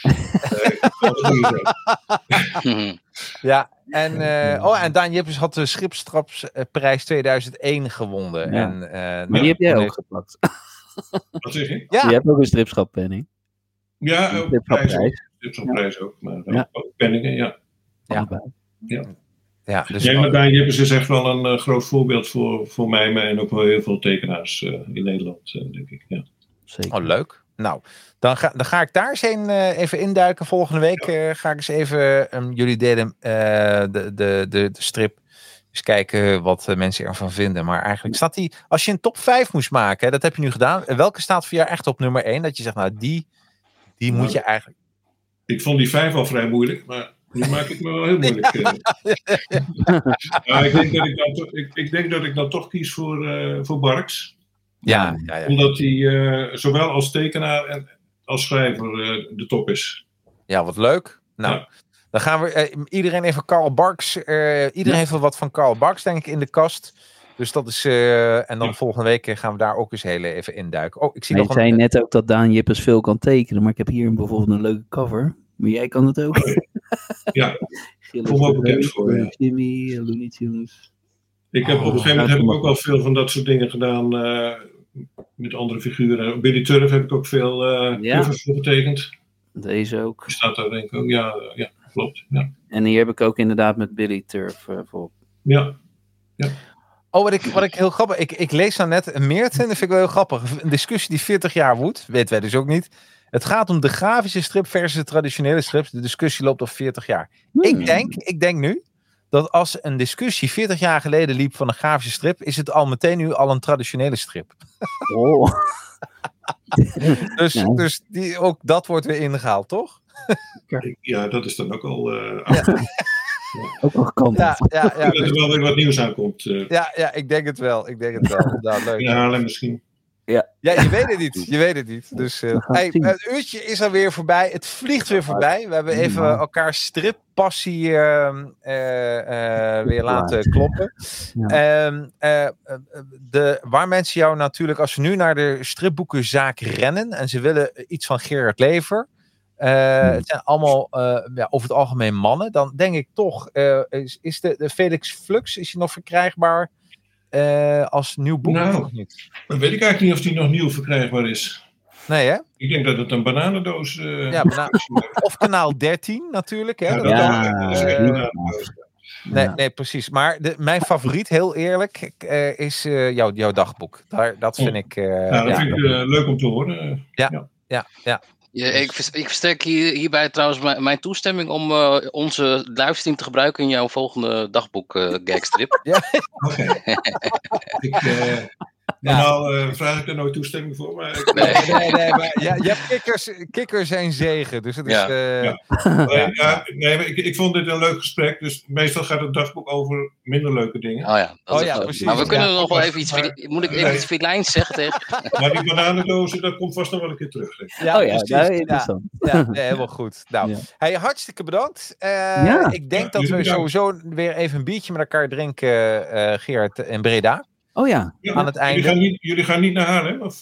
Ja, en Daan Jippers had de Schipstrapsprijs 2001 gewonnen. Ja. Maar die heb jij ook geplakt. Wat zeg je? Ja. Je hebt ook een stripschappenning. Ja, ook stripschapprijs ook. Maar ook penningen, ja. Ja, dus maar Daan Jippers is echt wel een groot voorbeeld voor mij en ook wel heel veel tekenaars in Nederland, denk ik. Ja. Zeker. Leuk. Nou, dan ga ik daar eens even induiken. Volgende week ga ik eens even jullie delen de strip. Dus kijken wat mensen ervan vinden. Maar eigenlijk staat die, als je een top 5 moest maken, dat heb je nu gedaan. Welke staat voor jou echt op nummer 1? Dat je zegt, nou die moet je eigenlijk... Ik vond die 5 al vrij moeilijk, maar... Die maak ik me wel heel moeilijk. Ik denk dat ik dan toch kies voor Barks. Ja. Omdat hij zowel als tekenaar en als schrijver de top is. Ja, wat leuk. Nou, dan gaan we iedereen even Carl Barks. Iedereen heeft wel wat van Carl Barks, denk ik, in de kast. Dus dat is... en dan volgende week gaan we daar ook eens heel even induiken. Ik zie je zei net ook dat Daan Jippers veel kan tekenen. Maar ik heb hier bijvoorbeeld een leuke cover. Maar jij kan het ook. Ja, kom ook bekend voor. Jimmy, Looney Tunes. Ik heb op een gegeven moment heb ik ook wel veel van dat soort dingen gedaan met andere figuren. Billy Turf heb ik ook veel covers voor getekend. Deze ook. Die staat daar denk ik ook. Ja, klopt. Ja. En hier heb ik ook inderdaad met Billy Turf voor. Ja. Wat ik heel grappig... Ik lees nou net een Meerten, dat vind ik wel heel grappig. Een discussie die 40 jaar woedt. Weten wij dus ook niet. Het gaat om de grafische strip versus de traditionele strips. De discussie loopt al 40 jaar. Ik denk nu dat als een discussie 40 jaar geleden liep van een grafische strip, is het al meteen nu al een traditionele strip. Oh. Dus ook dat wordt weer ingehaald, toch? Ja, dat is dan ook al... Ook al gekant. Ja, dat er wel weer wat nieuws aankomt. Ja, ik denk het wel. Ja, leuk. In Haarlem misschien. Ja, je weet het niet. Dus het uurtje is alweer voorbij. Het vliegt weer voorbij. We hebben even elkaar strippassie weer laten kloppen. Waar mensen jou natuurlijk, als ze nu naar de stripboekenzaak rennen en ze willen iets van Gerard Lever. Het zijn allemaal over het algemeen mannen. Dan denk ik toch, is de Felix Flux, is die nog verkrijgbaar? Als nieuw boek of niet? Dan weet ik eigenlijk niet of die nog nieuw verkrijgbaar is. Nee, hè? Ik denk dat het een bananendoos... of kanaal 13 natuurlijk. Hè? Nee, precies. Maar mijn favoriet, heel eerlijk, is jouw dagboek. Dat vind ik... dat vind ik leuk om te horen. Ja. Ja, ik verstrek hierbij trouwens mijn toestemming om onze livestream te gebruiken in jouw volgende dagboek gagstrip. Ja. Oké. Normaal vraag ik er nooit toestemming voor. Maar nee, maar je hebt kikkers zijn zegen. Dus het is... Ik vond dit een leuk gesprek. Dus meestal gaat het dagboek over minder leuke dingen. Precies. Maar we kunnen nog wel even iets... Moet ik even iets filijns zeggen tegen? Maar die bananendozen, dat komt vast nog wel een keer terug. Interessant. Helemaal goed. Nou, hey, hartstikke bedankt. Ik denk dat we sowieso weer even een biertje met elkaar drinken, Geert, in Breda. Oh ja. Aan het einde. Jullie gaan niet naar Haarlem? Of,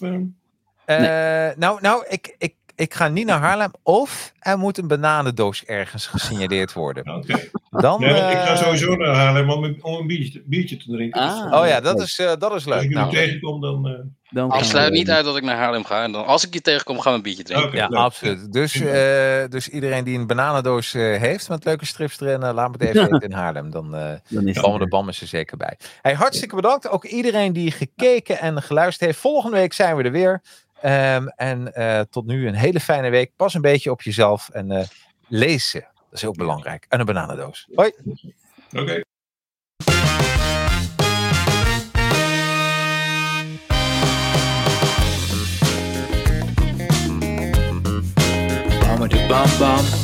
Nou, ik ga niet naar Haarlem. Of er moet een bananendoos ergens gesignaleerd worden. Oké. Dan, ik ga sowieso naar Haarlem om een biertje te drinken. Dat is leuk. Als ik jullie tegenkom, dan... Ik sluit niet uit dat ik naar Haarlem ga. En dan, als ik je tegenkom, gaan we een biertje drinken. Okay, absoluut. Dus iedereen die een bananendoos heeft met leuke strips erin, laat me het even weten in Haarlem. Dan komen de bammen er zeker bij. Hey, hartstikke bedankt. Ook iedereen die gekeken en geluisterd heeft. Volgende week zijn we er weer. Tot nu een hele fijne week. Pas een beetje op jezelf en lezen. Dat is ook belangrijk. En een bananendoos. Hoi. Oké. Bam, bam.